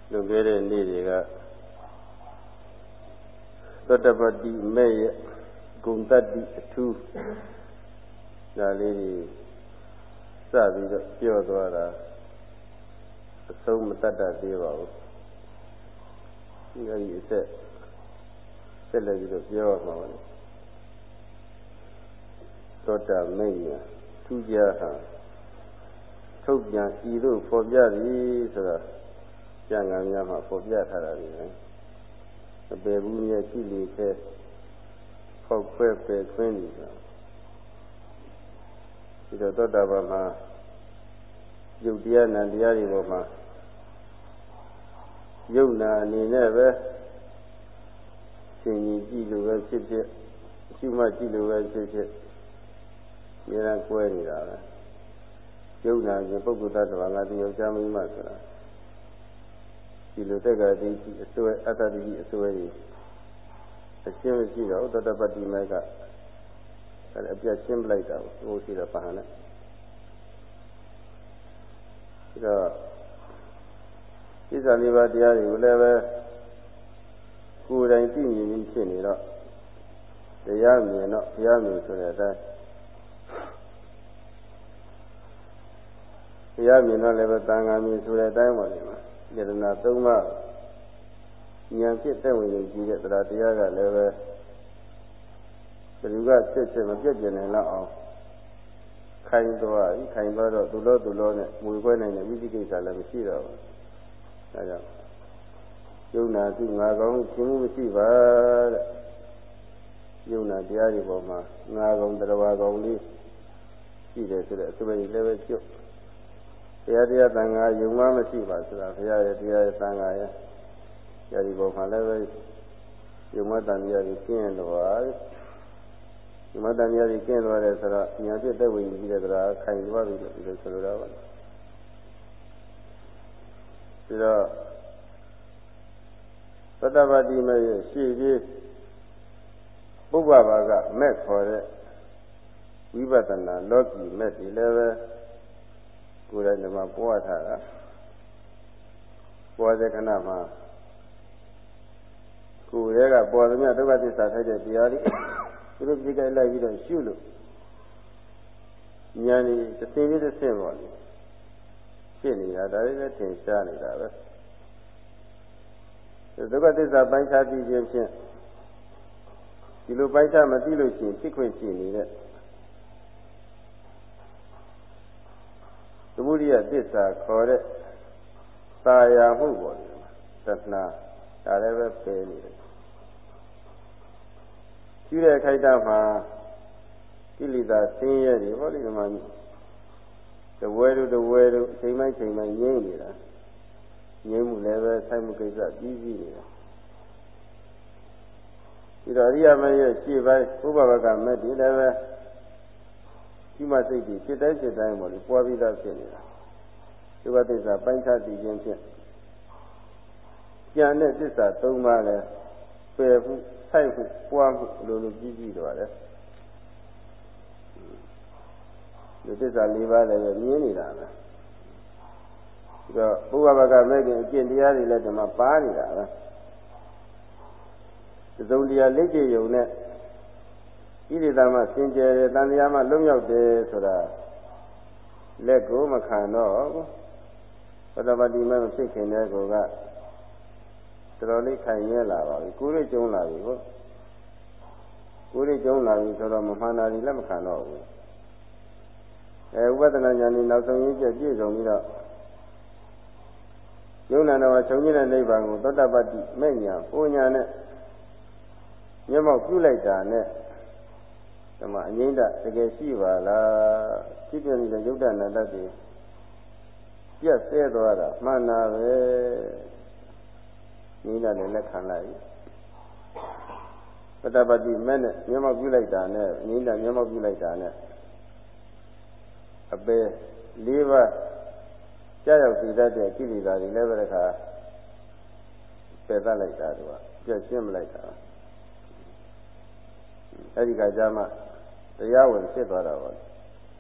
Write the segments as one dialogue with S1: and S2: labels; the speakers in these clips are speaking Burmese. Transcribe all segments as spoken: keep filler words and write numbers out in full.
S1: လွန်ခဲ့တဲ့နေ့တွေကသောတပတိမဲ့ရဲ့ဂုဏ်တတ္တိအထူးဒါလေးတွေစပြီးတော့ပြောသွားတာအဆုံးမတတ်တတ်သေးပါဘူးဒီအကြီးအဆက်ဆက်လက်ပြီးတော့ပြောရမှာပါသောတာမဲ့ရဲ့ထူးခြားဟာထုတ်ပြန်ဤသို့ဖော်ပြသည်ဆိုတာကျမ်းဂန်များမှာဖော်ပြထားတာလေအပေဘူးမြတ်ရှိလေခဲ့ဖောက်ခွဲပယ်ခွင်းနေဆိုတာဒီတော့သောတာပန်မှာယုတ်တရားနံတရားတွေပေါ်မှာယုတ်နာအနေနဲ့ပဲရှင်ကြီးကြည့်လို့ပဲဖြစ်ဖြစ်ရှုမှတ်ကြည့်လို့ပဲဖြစ်ဖြစ်ဉာဏ်ကွဲနေတာပဲယုတ်နာခြင်းပုဂ္ဂိုလ်တ attva ငါတိယောက်ျားမိန်းမဆိုတာဒီလိုတက္ကတိအစွဲအတ္တတိအစွဲကြီးအရှင်းမရှိတော့သောတပတ္တိမေကအပြတ်ရှင်းပလိုက်တာဟိုရှိတော့ပါဟနဲ့ဒါတော့သစ္စာလေးပါးတရားတွေကိုလည်းပဲကိုယ်တိုင်သိမြင်ပြီးဖြစ်နေတော့တရားမြင်တော့တရားမြင်ဆိုတဲ့အတိုင်းတရားမြင်တော့လည်းပဲသံဃာမြင်ဆိုတဲ့အတိုင်းပါလေယတနာသုံးပါးဉာဏ်ဖြစ်တဲ့ဝင်ရင်ကြည့်တဲ့တရားတရားကလည်းပဲဘယ်သူကဖြစ်ဖြစ်မပြည့်ပြည့်နိုင်လောက်အောင်ခိုင်သွားဤခိုင်သွားတော့သူလို့သူလို့နဲ့မွေခွဲနိုင်တဲ့ဝိသိကိစ္စလည်းမရှိတော့ဘူးဒါကြောင့်ယုံနာသူငါကောင်းရှင်းမှုမရှိပါတဲ့ယုံနာတရားတွေပေါ်မှာငါကောင်းတရားကောင်းလေးရှိတယ်ဆိုတဲ့အစွဲကြီးလည်းပဲကျွတ်ဘုရားတရားသံဃာယုံမှမရှိပါဆိုတာဘုရားရဲ့တရားရဲ့သံဃာရဲ့တရားဒီပေါ်မှာလည်းပဲယုံမှတန်တရားကြီးကျင့်တော်ပါယုံမှတန်တရားကြီးကျင့်တော်တယ်ဆိုတော့ဉာဏ်ဖြစ်တဲ့ဝိညာဉ်ကြီးတဲ့တရားခိုင်သွားပြီလို့ဒီလိုဆိုလိုတာပါပြီးတော့သတ္တပတိမေရဲ့ရှေ့ပြေးပုဗ္ဗဘာကမဲ့ခေါ်တဲ့ဝိပဿနာလောကီမဲ့ဒီလည်းပဲကိုယ်တိုင်ဒီမှာပွားထားတာပွားတဲ့ခဏမှာကိုယ်ရဲ့ကပေါ်သမျှဒုက္ခသစ္စာထိုက်တဲ့တရားတွေသူတို့ပြိကြိုက်လိုက်ပြီးတော့ရှုလို့ဉာဏ်ကြီးတစ်သိလေးတစ်ဆင့်ပေါ့လေဖြစ်နေတာဒါလေးလည်းထင်ရှားနေတာပဲဒုက္ခသစ္စာပိုင်းခြားသိခြင်းဖြင့်ဒီလိုပိုင်းခြားမသိလို့ရှိရင်ဖြစ်ခွင့်ရှိနေတဲ့သမုဒိယသစ္စာခေါ်တဲ့သာယာမှုပေါ့လေသတ္တနာဒါလည်းပဲပယ်နေတယ်ရှိတဲ့ခိုက်တာမှာကိလေသာဆင်းရဲတွေပေါ့လေဒီမှာတဝဲတို့တဝဲတို့အချိန်တိုင်းချိန်တိုင်းငြိမ့်နေတာငြိမ့်မှုလည်းပဲဆိုင်မှုကိစ္စကြီးကြီးနေတာဒီတော့အရိယာမရဲ့ရှေ့ပိုင်းဥပဘကမဲ့ဒီလည်းပဲဒီမှာစိတ်ကြီးစိတ်တိုင်းစိတ်တိုင်းပေါ့လေပွားပြီးသားဖြစ်နေတာဒုက္ခသစ္စာပိုင်းခြားသိခြင်းဖြင့်ဉာဏ်နဲ့သစ္စာသုံးပါးလည်းပယ်မှုဆိုင်မှုပွားမှုလိုလိုကြီးကြီးတော့တယ်ဒီသစ္စာလေးပါးလည်းမြင်နေတာပဲဒီတော့ဘုရားဘာကမဲ့ခင်အကျင့်တရားတွေလည်းဒီမှာပါနေတာပဲသုံးတရားလက်ကျယုံနဲ့ဣရိသာမစင်ကြယ်တယ်တန်တရားမှလွတ်မြောက်တယ်ဆိုတာလက်ကိုမခံတော့ဘုဒ္ဓဘာသာမဖြစ်ခင်တဲ့ကောကတော်တော်လေးခိုင်ရဲလာပါပြီကိုယ်ရကျုံလာပြီဟုတ်ကိုယ်ရကျုံလာပြီဆိုတော့မမှန်တာကြီးလက်မခံတော့ဘူးအဲဥပဒနာဉာဏ်นี่နောက်ဆုံးရင်းကျပြည့်စုံပြီးတော့ယုံနာတော်ချုပ်ခြင်းတဲ့နိဗ္ဗာန်ကိုသောတပတ္တိမဲ့ညာပူညာနဲ့မျက်မှောက်ပြုလိုက်တာနဲ့ဒီမှာအငိမ့်တတကယ်ရှိပါလားဖြစ်ပြနေတဲ့ယုတ်တနာတတ်တွေပြတ်ဆဲသွားတာမှန်တာပဲငိမ့်တလည်းလက်ခံလိုက်ပတ္တပတိမဲ့နဲ့မျက်မှောက်ပြုလိုက်တာနဲ့ငိမ့်တမျက်မှောက်ပြုလိုက်တာနဲ့အပေလေးပါးကြာရောက်စီတတ်တဲ့ကိလေသာတွေလည်းပဲတခါပယ်သတ်လိုက်တာသူကပြတ်ရှင်းမလိုက်တာအဲဒီခါကျမှတရားဝင်ဖြစ်သွားတာပါ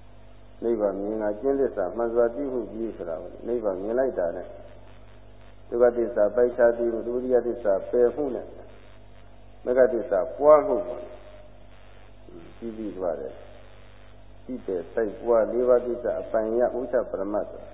S1: နိဗ္ဗာန်မြင်တာကျင့်သစ္စာမှန်စွာသိမှုကြီးဆိုတာကိုနိဗ္ဗာန်မြင်လိုက်တာနဲ့ဒဒုက္ခသစ္စာပိုက်ခြားသိမှုဒုတိယသစ္စာပယ်မှုနဲ့မဂ္ဂသစ္စာပွားမှုပေါ့ပြီးပြီးသွားတယ်ဒီတဲ့စိုက်ပွားလေးပါးသစ္စာအပိုင်ရဥစ္စာပရမတ်ဆို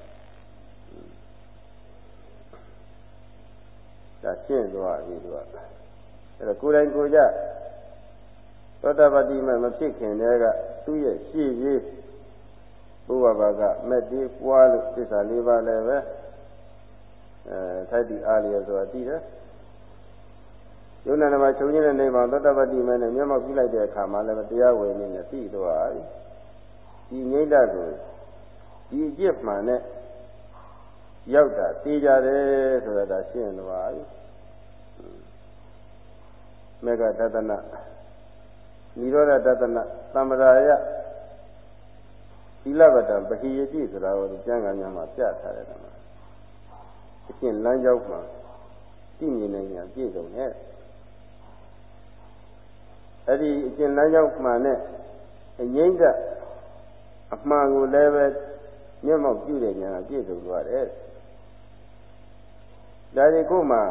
S1: ဒါရှင်းသွားပြီသူကအဲ့တော့ကိုယ်တိုင်ကိုယ်ကြသောတာပတိမမဖြစ်ခင်တည်းကသူ့ရဲ့ရှေ့ရေးဘုရားဘာကမက်ဒီပွားလို့သစ္စာလေးပါးလည်းပဲအဲထိုက်ဒီအားလျော်ဆိုတာသိတယ်ယုံနာနမှာချုပ်ခြင်းတဲ့နေမှာသောတာပတိမနဲ့မျက်မှောက်ပြုလိုက်တဲ့အခါမှာလည်းတရားဝင်နေနဲ့သိသွားပြီဒီငိမ့်တကိုဒီအကျင့်မှန်နဲ့ရောက်တာသိကြတယ်ဆိုတာဒါရှင်းသွားပြီမေဃတတနာနိရောဓတတနာသမ္ပရာယသီလဗတံပဟိယတိဆိုတာကိုကျမ်းဂန်များမှာပြထားတယ်ကွာအကျင့်လမ်းကြောင်းမှာသိမြင်နိုင်ညာပြည့်စုံတဲ့အဲ့ဒီအကျင့်လမ်းကြောင်းမှန်နဲ့အငိမ့်ကအမှန်ကိုလည်းပဲမျက်မှောက်ပြုတဲ့ညာပြည့်စုံသွားတယ်ဒါဒီခုမှ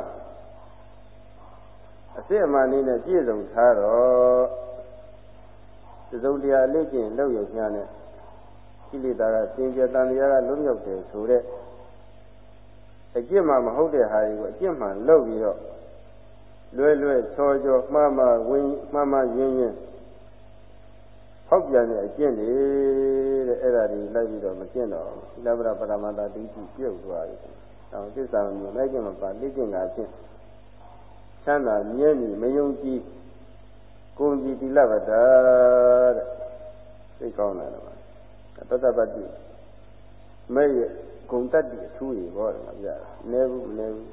S1: အစစ်အမှန်လေးနဲ့ပြည့်စုံထားတော့သုံးတရားလေ့ကျင့်လုပ်ရညာနဲ့ကိလေသာကစင်ကြယ်တန်တရားကလွတ်မြောက်တယ်ဆိုတဲ့အကျင့်မှမဟုတ်တဲ့ဟာတွေကိုအကျင့်မှလုပ်ပြီးတော့လွယ်လွယ်ချောချောမှားမှားဝင်းမှားမှားရင်းရင်းဟောက်ပြန်တဲ့အကျင့်တွေတဲ့အဲ့ဒါတွေလိုက်ပြီးတော့မကျင့်တော့သီလပရပရမတ္တဒိဋ္ဌိပြုတ်သွားပြီ။အောင်သစ္စာမျိုးလိုက်ကျင့်မပါလေ့ကျင့်တာဖြင့်ချမ်းသာမြဲမြည်မယုံကြည်ကိုယ်ကြည်သီလပတ္တတဲ့သိကောင်းတယ်ကွာသတ္တပတ္တိမဲ့ရဲ့ဂုံတတ္တိအထူးကြီးဟောတယ်မပြတ်နည်းဘူးမနည်းဘူး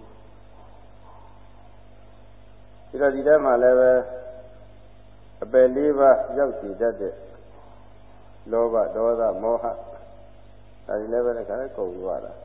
S1: ဒီတော့ဒီထဲမှာလည်းပဲအပယ်လေးပါးရောက်စီတတ်တဲ့လောဘဒေါသမောဟဒါတွေလည်းပဲခါနဲ့ကုန်သွားတာ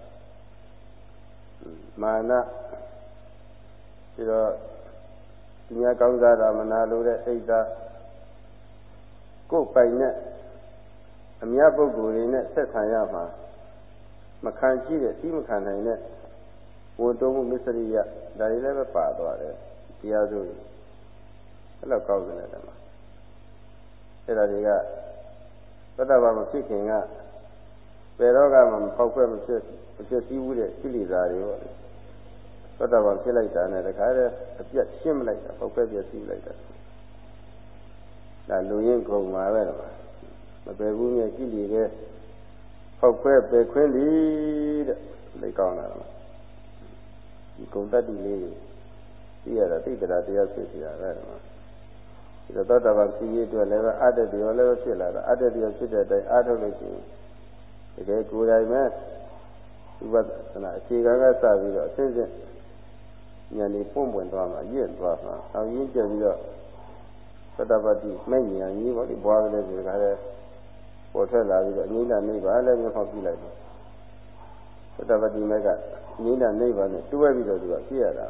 S1: မာနပြီးတော့ဒီများကောင်းစားတာမနာလိုတဲ့စိတ်ဓာတ်ကိုယ်ပိုင်နဲ့အများပုဂ္ဂိုလ်တွေနဲ့ဆက်ဆံရမှာမခံရှိတဲ့သိမခံနိုင်တဲ့ဝန်တုံးမှုမစ္စရိယဒါတွေလည်းပဲပါသွားတယ်တရားစိုးရင်အဲ့လောက်ကောင်းတယ်တဲ့မှာအဲ့ဒါတွေကသတ္တဗာမဖြစ်ခင်ကဘယ်တော့မှမဖောက်ခွဲမဖြစ်မဖြစ်စည်းဘူးတဲ့ကိလေသာတွေပေါ့သတ္တဗာဖြစ်လိုက်တာနဲ့တခါတည်းအပြတ်ရှင်းမလိုက်တာဖောက်ခွဲပြစည်းလိုက်တာဒါလူရင်းကုန်မှာပဲတော့မပယ်ဘူးမြဲကိလေသာဖောက်ခွဲပယ်ခွင်းသည်တဲ့လေကောင်းတာဒီဂုံတတ္တိလေးသိရတာသိတရာတရားဖြစ်စီရပဲတော့ဒီတော့သောတာပန်ဖြစ်ရအတွက်လည်းပဲအတ္တတရားလည်းဖြစ်လာတာအတ္တတရားဖြစ်တဲ့အတိုင်းအားထုတ်လို့ရှိရင်တကယ်ကိုယ်တိုင်ပဲဥပဒနာအခြေခံကစပြီးတော့အစစ်စစ်ဉာဏ်ကြီးပွင့်ပွင့်သွားမှာရင့်သွားမှာအောင်ရင်းကျပြီးတော့သတ္တပတ္တိမဲ့ဉာဏ်ကြီးပေါ့ဒီဘွားကလေးဒီကလည်းပေါ်ထွက်လာပြီးတော့အငိမ့်တနိဗ္ဗာန်လည်းမျက်မှောက်ပြုလိုက်တယ်သတ္တပတ္တိမဲ့ကအငိမ့်တနိဗ္ဗာန်နဲ့တွဲပြီးတော့သူကပြည့်ရတာ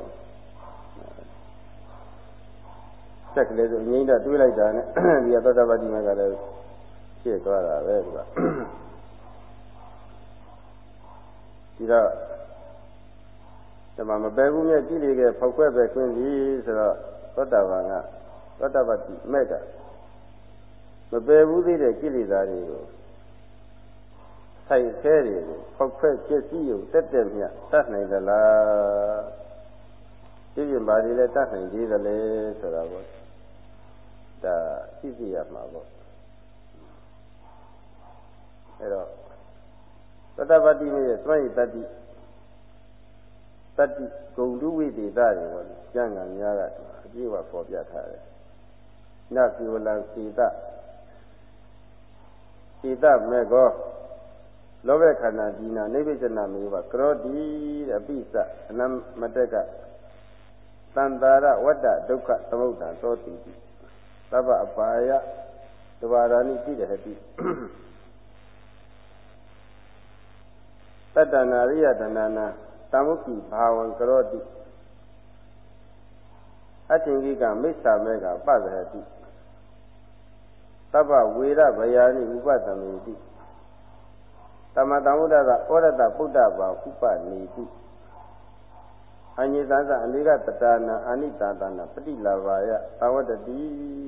S1: ဆက်ကလေးဆိုငိမ့်တတွေးလိုက်တာနဲ့ဒီသတ္တပတ္တိမဲ့ကလည်းဖြစ်သွားတာပဲသူကဒီတော့ဒီမှာမပယ်ဘူးမြဲကြည့်လေခဲ့ဖောက်ခွဲပဲခွင့်ပြီဆိုတော့သောတာပန်ကသောတာပတ္တိမဲ့ကမပယ်ဘူးသေးတဲ့ကိလေသာတွေကိုဆိုင်ဆဲတွေကိုဖောက်ခွဲဖြစ်စည်းရုံတက်တက်မြတ်တတ်နိုင်သလားဒီပြင်ဘာတွေလဲတတ်နိုင်သေးသလဲဆိုတာပေါ့ဒါသိသိရမှာပေါ့အဲတော့သတ္တပတ္တိရဲ့စွန့်ရည်တတ္တိတတ္တိဂုံဓုဝိသေသတွေပေါ့ကျမ်းဂန်များကအပြည့်အဝပေါ်ပြထားတယ်နကိဝလံစေတစေတမေကောလောဘခန္ဓာဒီနာနိဗ္ဗိဇနာမေဝကရောတိတဲ့အပိစအနမတကသန္တာရဝတ္တဒုက္ခသမုဒ္ဒံသောတိသဗ္ဗအပါယသဘာရဏိတိတဟတိတတ္တနာရိယတဏနာတမုခိဘာဝံကရောတိအတ္တိကိကမိစ္ဆာမေကပသရတိသဗ္ဗဝေရဗယာနိဥပတမေတိသမတံဝုဒ္ဒကဩရတပုဒ္ဒဘာဥပနေတိအညိသသအနေကတတနာအနိတတနာပฏิလာဘာယသဝတ္တိ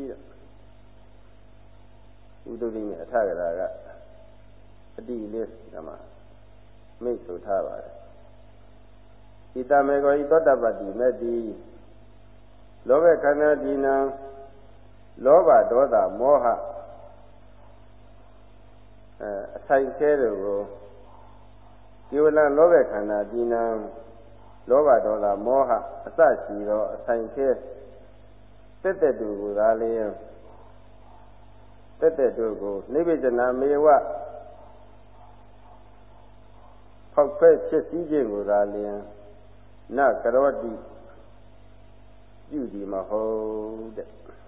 S1: ဥဒ္ဓိနဲ့အထကရာကအတိလေးကမှမိတ်ဆိုထားပါတယ်ဣတမေကောဤသောတပတ္တိမေတိလောဘခန္ဓာဒီနံလောဘဒေါသမောဟအဲအဆိုင်ခဲတို့ကိုဒီဝလံလောဘခန္ဓာဒီနံလောဘဒေါသမောဟအစရှိသောအဆိုင်ခဲတက်တက်တို့ကိုသာလျင်တက်တက်တို့ကိုနိဗ္ဗာန်မေဝဖောက်ဖဲဖြစ်စည်းခြင်းကိုသာလျင်နကရောတိပြုဒီမဟုတ်တဲ့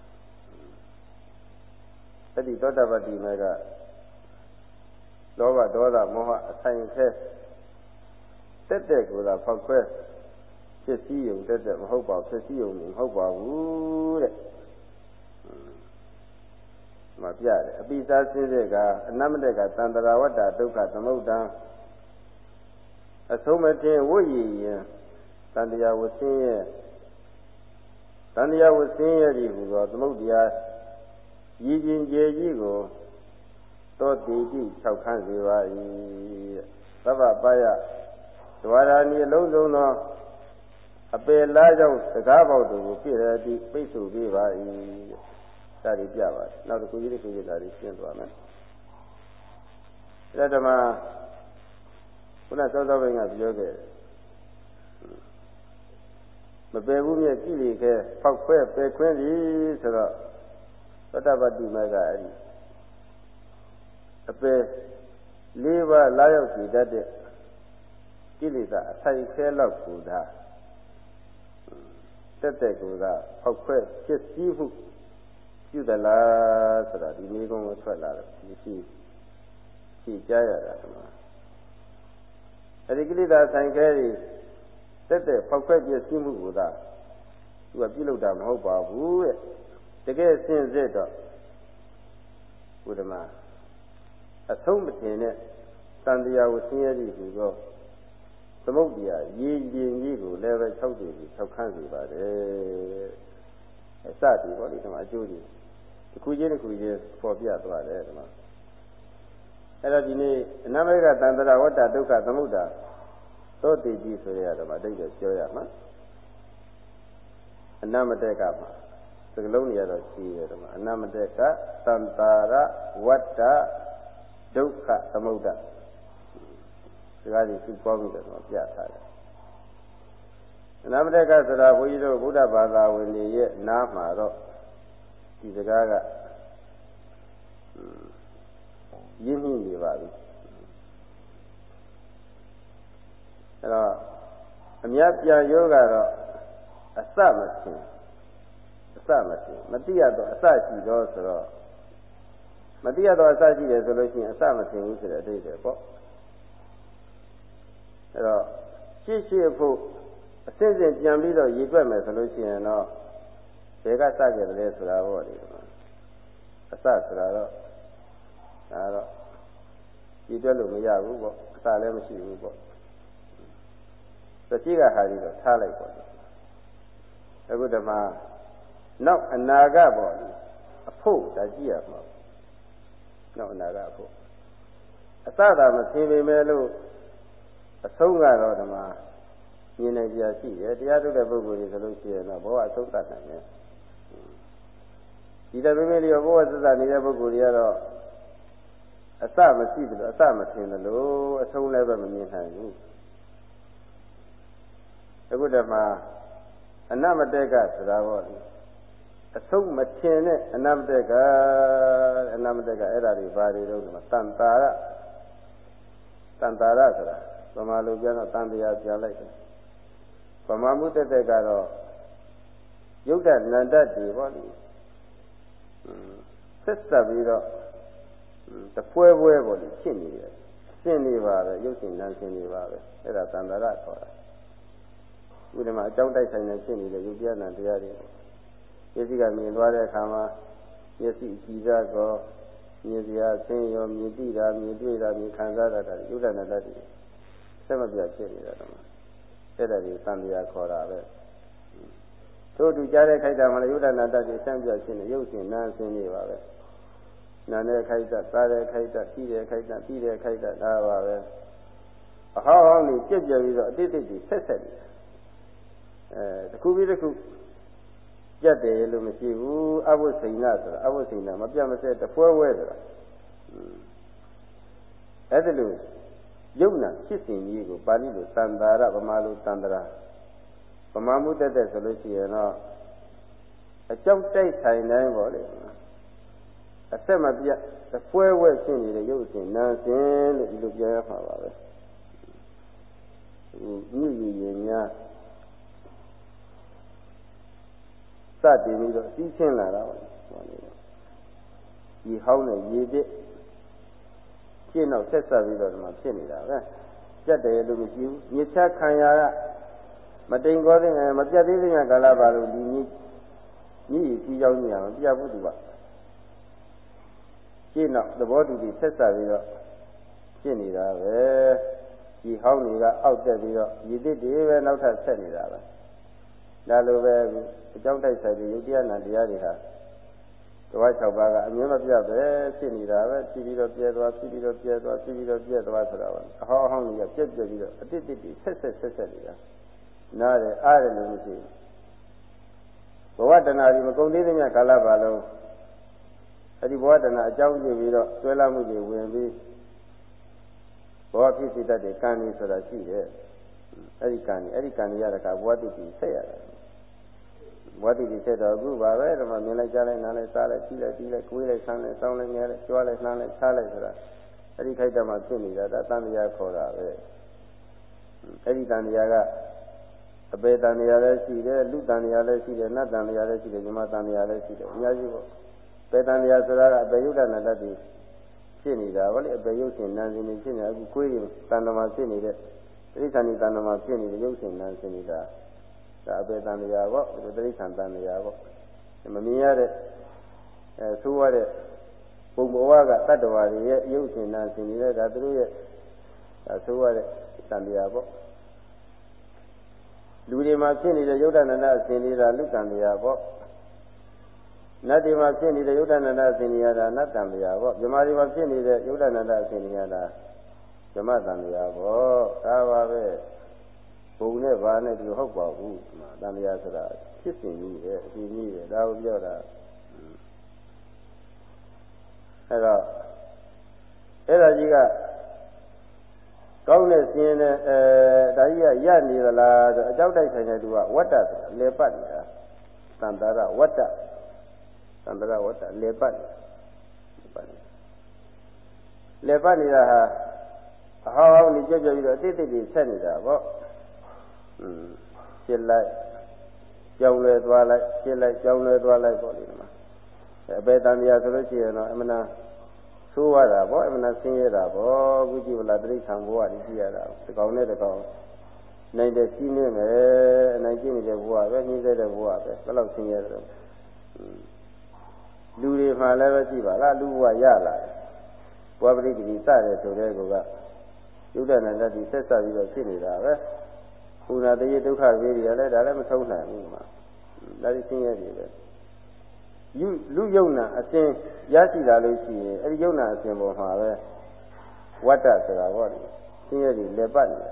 S1: အဲ့ဒီသောတပတ္တိမေကလောဘဒေါသမောဟအဆိုင်ခဲတက်တက်ကိုသာဖောက်ခွဲဖြစ်စည်းုံတက်တက်မဟုတ်ပါဖြစ်စည်းုံမဟုတ်ပါဘူးတဲ့မပြတယ်အပိသာစင်းတဲ့ကအနမတက်ကတန္တရာဝတ္တဒုက္ခသမုဒ္ဒံအဆုံးမတင်ဝိရည်ယံတန်တရားဝဆင်းရဲ့တန်တရားဝဆင်းရဲ့ဒီဟူသောသမုဒ္ဒရာရည်ချင်းကျေကြီးကိုသောတိတိ၆ခန်းစေပါ၏သဗ္ဗပါယသဝရဏီအလုံးစုံသောအပေလားကြောင့်စကားပေါက်တို့ကိုပြည့်ရသည်ပိတ်ဆို့ပေးပါ၏ဒါတွေပြပါတယ်နောက်တစ်ခုကြီးတစ်ခုကြီးဒါတွေရှင်းသွားမယ်အဲ့ဒါဓမ္မခုနသောသောဘိန်းကပြောခဲ့မပယ်ဘူးမြဲကြည့်လေခဲဖောက်ခွဲပယ်ခွင်းသည်ဆိုတော့သောတပတ္တိမေကအဲ့ဒီအပယ်လေးပါးလာရောက်ကြည့်တတ်တဲ့ကိလေသာအဆိုင်ခဲလောက်ကိုသာတက်တက်ကိုသာဖောက်ခွဲဖြစ်စည်းမှုပြုသလားဆိုတာဒီမိကုံးကိုထွက်လာတယ်ဒီရှိရှိကြားရတာဒီမှာအဲဒီကိလေသာဆိုင်ခဲတွေတက်တက်ဖောက်ခွဲဖြစ်စည်းမှုကိုသာသူကပြုလုပ်တာမဟုတ်ပါဘူးတဲ့တကယ်စင်စစ်တော့ဘုဒ္ဓမှာအဆုံးမတင်တဲ့သံတရားကိုဆင်းရဲသည်ဟူသောသမုဒ္ဒရာရည်ရင်ကြီးကိုလည်းပဲ၆တူပြီး၆ခန်းစီပါတယ်အစတည်းပေါ့ဒီမှာအကျိုးကြီးတစ်ခုချင်းတစ်ခုချင်းပေါ်ပြသွားတယ်ဒီမှာအဲ့တော့ဒီနေ့အနမိတ်ကတန္တရာဝတ္တဒုက္ခသမုဒ္ဒါသောတိကြီးဆိုရတော့မှအတိတ်ကပြောရမှာအနမတက်ကမှာစကလုံးတွေကတော့ရှိတယ်ဒီမှာအနမတက်ကသံတာရဝတ္တဒုက္ခသမုဒ္ဒစကားကြီးစုပေါင်းပြီးတော့ပြထားတယ်အနမတက်ကဆိုတာဘုန်းကြီးတို့ဗုဒ္ဓဘာသာဝင်တွေရဲ့နားမှာတော့ဒီစကားကရင်းနှီးနေပါပြီအဲ့တော့အများပြန်ရောကတော့အစမသိအစမသိမသိရတော့အစရှိတော့ဆိုတော့မသိရတော့အစရှိတယ်ဆိုလို့ရှိရင်အစမသိဘူးဆိုတဲ့အဓိပ္ပာယ်ပေါ့အဲ့တော့ရှင်းရှင်းဖို့အစစ်စစ်ပြန်ပြီးတော့ရည်တွက်မယ်ဆိုလို့ရှိရင်တော့ဘယ်ကစကြတယ်လဲဆိုတာပေါ့ဒီမှာအစဆိုတာတော့ဒါတော့ရည်တွက်လို့မရဘူးပေါ့အစလည်းမရှိဘူးပေါ့သတိကဟာဒီတော့ထားလိုက်ပေါ့အခုဓမ္မနောက်အနာဂတ်ပေါ့အဖို့ဒါကြည့်ရမှာနောက်အနာဂတ်အဖို့အစသာမသိပေမဲ့လို့အဆုံးကတော့ဓမ္မမြင်နိုင်ကြရှိတယ်တရားထုတ်တဲ့ပုဂ္ဂိုလ်တွေဆိုလို့ရှိရင်တော့ဘဝအဆုံးသတ်နိုင်တယ်ဒီတပိမိလျောဘဝသစ္စာနေတဲ့ပုဂ္ဂိုလ်တွေကတော့အစမရှိသလိုအစမထင်သလိုအဆုံးလည်းပဲမမြင်နိုင်ဘူးအခုတည်းမှာအနမတက်ကဆိုတာပေါ့လေအဆုံးမထင်တဲ့အနမတက်ကအနမတက်ကအဲ့ဒါတွေဘာတွေတော့ဒီမှာတန်တာရတန်တာရဆိုတာဗမာလူပြန်တော့တန်တရားပြန်လိုက်တယ်ဗမာမှုတက်တက်ကတော့ယုတ်တနန္တတွေပေါ့လေဆက်ဆက်ပြီးတော့တပွဲပွဲပေါ့လေဖြစ်နေတယ်ရှင်းနေပါပဲရုပ်ရှင်နန်းရှင်းနေပါပဲအဲ့ဒါတန်တာရခေါ်တာဥဒ္ဓမှာအကြောင်းတိုက်ဆိုင်နေဖြစ်နေတဲ့ယုတ်တရားနံတရားတွေမျက်စိကမြင်သွားတဲ့အခါမှာမျက်စိကြည်စားကောမြင်စရာဆင်းရောမြင်သိတာမြင်တွေ့တာမြင်ခံစားတာဒါယုတ်တနန္တတွေဆက်မပြတ်ဖြစ်နေတာတော့အဲ့ဒါကိုသံတရားခေါ်တာပဲတို့တူကြားတဲ့ခိုက်တာမှလည်းယုဒနာတတ်ပြီးစမ်းပြရှင်းနေရုပ်ရှင်နာဆင်းနေပါပဲနာနဲ့ခိုက်တာစားတဲ့ခိုက်တာပြီးတဲ့ခိုက်တာပြီးတဲ့ခိုက်တာဒါပါပဲအဟောင်းဟောင်းလေးပြက်ပြက်ပြီးတော့အတိတ်တိတ်ဆက်ဆက်နေအဲတစ်ခုပြီးတစ်ခုပြတ်တယ်လို့မရှိဘူးအဝိစိဏဆိုတာအဝိစိဏမပြတ်မစဲတပွဲဝဲဆိုတာအဲ့ဒါလို့ယုံနာဖြစ်စဉ်ကြီးကိုပါဠိလိုသံသာရဗမာလိုသံတရာဗမာမှုတက်တဲ့ဆိုလို့ရှိရင်တော့အကြောင်းတိုက်ဆိုင်တိုင်းပေါ့လေအဆက်မပြတ်တပွဲဝဲဖြစ်နေတဲ့ရုပ်ရှင်နာရှင်လို့ဒီလိုပြောရမှာပါပဲဟိုညည်ရည်များစတင်ပြီးတော့စီးချင်းလာတာပါဟောနေတယ်ဒီဟောင်းနဲ့ရေပစ်ရှင်းတော့ဆက်ဆက်ပြီးတော့ဒီမှာဖြစ်နေတာပဲကြက်တယ်လို့မရှိဘူးညစ်ချခံရကမတိမ်ခေါ်တဲ့မပြတ်သေးတဲ့ကာလပါလို့ဒီညစ်ညစ်ရီကြီးကြောင်းကြီးအောင်ပြတ်ဘူးသူကရှင်းတော့သဘောတူပြီးဆက်ဆက်ပြီးတော့ဖြစ်နေတာပဲဒီဟောင်းတွေကအောက်တက်ပြီးတော့ရည်သစ်တွေပဲနောက်ထပ်ဆက်နေတာပဲဒါလိုပဲအကြောင်းတိုက်ဆိုင်ပြီးယုတ်တရားနာတရားတွေဟာတဝါ၆ပါးကအမြဲမပြတ်ပဲဖြစ်နေတာပဲဖြစ်ပြီးတော့ပြဲသွားဖြစ်ပြီးတော့ပြဲသွားဖြစ်ပြီးတော့ပြဲသွားဆိုတာပါအဟောင်းအဟောင်းတွေကပြက်ပြက်ပြီးတော့အတိတ်တိတ်ဆက်ဆက်ဆက်ဆက်နေတာနားတယ်အားတယ်လို့မရှိဘူးဘဝတဏှာဒီမကုန်သေးတဲ့ညကာလပါလုံးအဲ့ဒီဘဝတဏှာအကြောင်းပြုပြီးတော့ဆွဲလာမှုတွေဝင်ပြီးဘဝဖြစ်စီတတ်တဲ့ကံကြီးဆိုတာရှိတယ်အဲ့ဒီကံကြီးအဲ့ဒီကံကြီးရတဲ့ကဘဝတိတိဆက်ရတယ်ဘဝတိတိဆက်တော့အခုပါပဲဒီမှာမြင်လိုက်ကြားလိုက်နားလိုက်စားလိုက်ကြည့်လိုက်ကြည့်လိုက်ကိုယ်လိုက်ဆန်းလိုက်စောင်းလိုက်ငဲလိုက်ကြွားလိုက်နှမ်းလိုက်ချားလိုက်ဆိုတာအဲ့ဒီခိုက်တမှာဖြစ်နေတာဒါတန်တရားခေါ်တာပဲအဲ့ဒီတန်တရားကအပေတန်တရားလည်းရှိတယ်လူတန်တရားလည်းရှိတယ်နတ်တန်တရားလည်းရှိတယ်ဇမတန်တရားလည်းရှိတယ်အများကြီးပေါ့ပေတန်တရားဆိုတာကအပေယုဒ္ဒနာတတ်ပြီးဖြစ်နေတာဗောလေအပေယုတ်ရှင်နန်းစင်နေဖြစ်နေအခုကိုယ်ရင်တန်တမာဖြစ်နေတဲ့တိဋ္ဌာန်တန်တမာဖြစ်နေတဲ့ယုတ်ရှင်နန်းစင်နေတာဒါအပေတန်တရားပေါ့ဒီတိဋ္ဌာန်တန်တရားပေါ့မမြင်ရတဲ့အဲသိုးရတဲ့ပုံဘဝကတတ္တဝါတွေရဲ့ယုတ်ရှင်နန်းစင်နေတဲ့ဒါသူတို့ရဲ့ဒါသိုးရတဲ့တန်တရားပေါ့လူတွေမှာဖြစ်နေတဲ့ယုတ်တဏ္ဍအစဉ်နေတာလူတန်တရားပေါ့နတ်တွေမှာဖြစ်နေတဲ့ယုတ်တဏ္ဍအစဉ်ရတာနတ်တန်တရားပေါ့မြမတွေမှာဖြစ်နေတဲ့ယုတ်တဏ္ဍအစဉ်ရတာဓမ္မတန်တရားပေါ့ဒါပါပဲဘုံနဲ့ဘာနဲ့ဒီလိုဟုတ်ပါဘူးတန်တရားဆိုတာဖြစ်စဉ်ကြီးပဲအရှင်ကြီးပဲဒါကိုပြောတာအဲ့တော့အဲ့ဒါကြီးကကောင်းတဲ့စင်းနဲ့အဲဒါကြီးကရနေသလားဆိုအကြောက်တိုက်ဆိုင်တဲ့သူကဝတ္တဆိုတာလေပတ်နေတာသံတရဝတ္တသံတရဝတ္တလေပတ်လေပတ်နေတာဟာအဟောင်းနေကြွကြွပြီးတော့အတိတ်တိတ်ဆက်နေတာပေါ့อืมဖြစ်လိုက်ကြောင်းလဲသွားလိုက်ဖြစ်လိုက်ကြောင်းလဲသွားလိုက်ပေါ့ဒီမှာအပေတန်တရားဆိုလို့ရှိရင်တော့အမှန်ဆိုးရတာပေါ့အမှန်ဆင်းရဲတာပေါ့အခုကြည့်ဗလားတိဋ္ဌံဘဝကြီးကြည့်ရတာဒီကောင်နဲ့ဒီကောင်နိုင်တဲ့ကြီးနေမယ်အနိုင်ကျင့်နေတဲ့ဘဝပဲနှိမ့်တဲ့ဘဝပဲဘယ်လောက်ဆင်းရဲတယ်လူတွေမှလည်းပဲကြည့်ပါလားလူဘဝရလာတယ်ဘဝပရိသေစတယ်ဆိုတဲ့ကောကယုဒ္ဒနာတတိဆက်ဆက်ပြီးတော့ဖြစ်နေတာပဲခုနတည်းဒုက္ခဝေးရတယ်ဒါလည်းမဆုံးနိုင်ဘူးမှာဒါဒီဆင်းရဲတွေပဲယူလူယုံနာအစဉ်ရရှိလာလို့ရှိရင်အဲဒီယုံနာအစဉ်ပေါ်မှာပဲဝတ္တဆိုတာပေါ့လေဆင်းရဲတွေလက်ပတ်နေတာ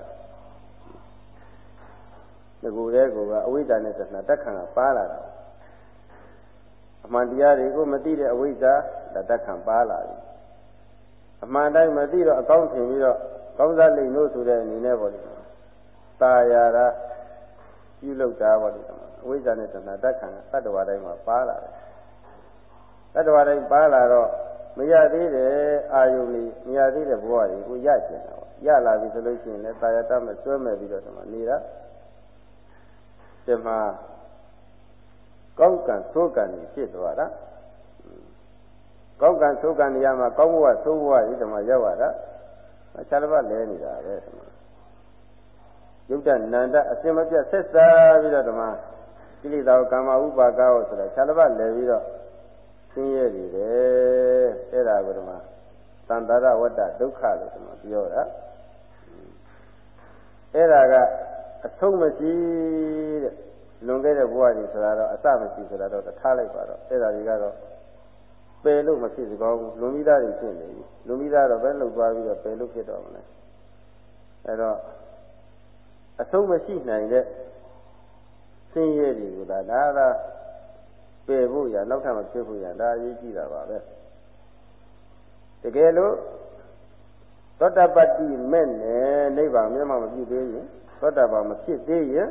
S1: ဒီကိုယ်တည်းကအဝိဇ္ဇာနဲ့သစ္စာတက်ခံကပါလာတာအမှန်တရားတွေကိုမသိတဲ့အဝိဇ္ဇာဒါတက်ခံပါလာပြီအမှန်တိုင်းမသိတော့အကောင်းထင်ပြီးတော့ကောင်းစားလိမ့်လို့ဆိုတဲ့အနေနဲ့ပေါ့လေตาရတာပြုလုပ်တာပေါ့လေအဝိဇ္ဇာနဲ့သစ္စာတက်ခံကတတ္တဝါတိုင်းမှာပါလာတယ်တတ္တဝါတိုင်းပါလာတော့မရသေးတဲ့အာယုန်ကြီးမရသေးတဲ့ဘဝတွေကိုရကျင်တာပေါ့ရလာပြီဆိုလို့ရှိရင်လည်းတာယတမဆွဲမဲ့ပြီးတော့ဒီမှာနေတာဒီမှာကောင်းကံသိုးကံကြီးဖြစ်သွားတာကောင်းကံသိုးကံနေရာမှာကောင်းဘဝသိုးဘဝကြီးဒီမှာရောက်လာတာခြားတစ်ပတ်လဲနေတာပဲဒီမှာယုတ်တနန္တအစင်မပြတ်ဆက်စားပြီးတော့ဒီမှာကိလေသာကာမဥပါကောဆိုတာခြားတစ်ပတ်လဲပြီးတော့ဆင်းရဲနေတယ်အဲ့ဒါကိုဒီမှာသံတရဝတ္တဒုက္ခလို့ဒီမှာပြောတာအဲ့ဒါကအဆုံးမရှိတဲ့လွန်ခဲ့တဲ့ဘဝကြီးဆိုတာတော့အစမရှိဆိုတာတော့ထားလိုက်ပါတော့အဲ့ဒါတွေကတော့ပယ်လို့မဖြစ်စကောင်းလွန်ပြီးသားတွေဖြစ်နေပြီလွန်ပြီးသားတော့ပဲလှုပ်သွားပြီးတော့ပယ်လို့ဖြစ်တော့မလဲအဲ့တော့အဆုံးမရှိနိုင်တဲ့ဆင်းရဲတွေကိုဒါဒါသာပယ်ဖို့ရနောက်ထပ်မဖြစ်ဖို့ရဒါအရေးကြီးတာပါပဲတကယ်လို့သောတပတ္တိမဲ့နဲ့နိဗ္ဗာန်မျက်မှောက်မပြုသေးရင်သောတပန်မဖြစ်သေးရင်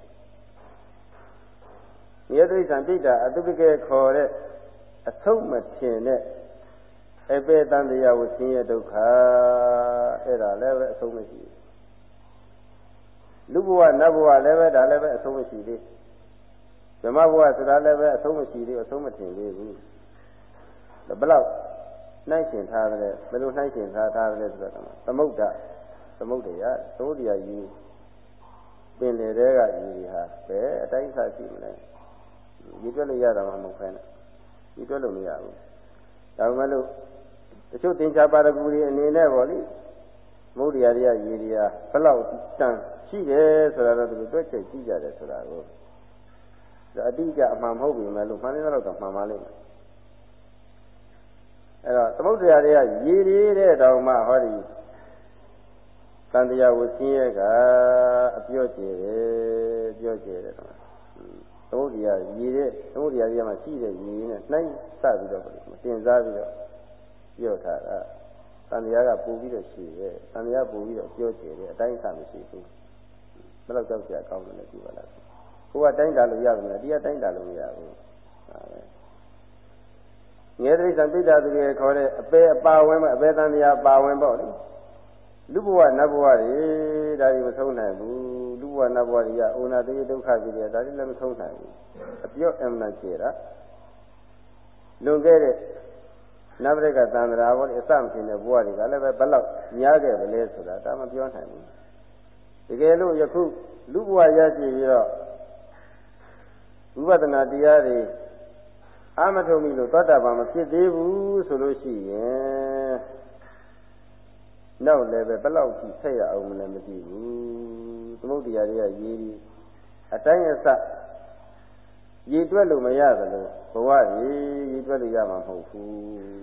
S1: ယသိစ္ဆံပိဋ္ဌာအတုပကေခေါ်တဲ့အဆုံးမထင်တဲ့အပေတန်တရားကိုဆင်းရဲဒုက္ခအဲ့ဒါလည်းပဲအဆုံးမရှိဘူးလူဘဝနတ်ဘဝလည်းပဲဒါလည်းပဲအဆုံးမရှိသေးဓမ္မဘဝဆိုတာလည်းပဲအဆုံးမရှိသေးအဆုံးမထင်သေးဘူးဘယ်လောက်နှိုင်းရှင်ထားတယ်ဘယ်လိုနှိုင်းရှင်ထားထားတယ်ဆိုတော့သမုဒ္ဒသမုဒ္ဒရာသမုဒ္ဒရာယူပင်လေတဲ့ကယူတွေဟာဘယ်အတိုင်းအဆရှိမလဲယူတွက်လို့ရတာမှမဟုတ်ခဲနဲ့ယူတွက်လို့မရဘူးဒါပေမဲ့လို့တချို့သင်္ချာပါရဂူတွေအနေနဲ့ပေါ့လေသမုဒ္ဒရာတွေကယူတွေကဘယ်လောက်တန်ရှိတယ်ဆိုတာတော့သူတွက်ချက်ကြည့်ကြတယ်ဆိုတာကိုဒါအတိအကျအမှန်မဟုတ်ပြီမဲ့လို့မှန်တယ်တော့မှန်ပါလိမ့်မယ်အဲ့တော့သမုဒ္ဒရာတွေကရေတွေတဲ့တောင်မှဟောဒီတန်တရားကိုဆင်းရဲကအပြော့ကျယ်တယ်ပြော့ကျယ်တယ်တော့သမုဒ္ဒရာရေတဲ့သမုဒ္ဒရာတွေကမှရှိတဲ့ရေနဲ့နှိုင်းစပြီးတော့တင်စားပြီးတော့ပြော့ထားတာတန်တရားကပူပြီးတော့ရှိတယ်တန်တရားပူပြီးတော့ပြော့ကျယ်တယ်အတိုင်းအဆမရှိဘူးဘယ်တော့ကြောက်ကြကောင်းတယ်လဲကြည့်ပါလားကိုကတိုင်းတာလို့ရတယ်ဒီကတိုင်းတာလို့မရဘူးဟာပဲငယ်တိစ္ဆံပိဋ္ဌာသူတွေခေါ်တဲ့အပေအပါဝင်မဲ့အပေတန်တရားပါဝင်ပေါ့လေလူဘဝနတ်ဘဝတွေဒါတွေမဆုံးနိုင်ဘူးလူဘဝနတ်ဘဝတွေကအိုနာတိဒုက္ခကြီးတွေဒါတွေလည်းမဆုံးနိုင်ဘူးအပြော့အမှန်ကျဲတာလွန်ခဲ့တဲ့နတ်ပရိကသံဃာဘောတွေအစမဖြစ်တဲ့ဘဝတွေကလည်းပဲဘယ်လောက်များခဲ့ပါလဲဆိုတာဒါမပြောနိုင်ဘူးတကယ်လို့ယခုလူဘဝရရှိပြီးတော့ဝိပဿနာတရားတွေအာမထုံပြီလို့သောတာပန်မဖြစ်သေးဘူးဆိုလို့ရှိရင်နောက်လည်းပဲဘယ်လောက်ထိဆက်ရအောင်မလဲမသိဘူးသမုဒ္ဒရာတွေကရေးပြီးအတိုင်းအစရည်တွက်လို့မရသလိုဘဝကြီးရည်တွက်လို့ရမှာမဟုတ်ဘူး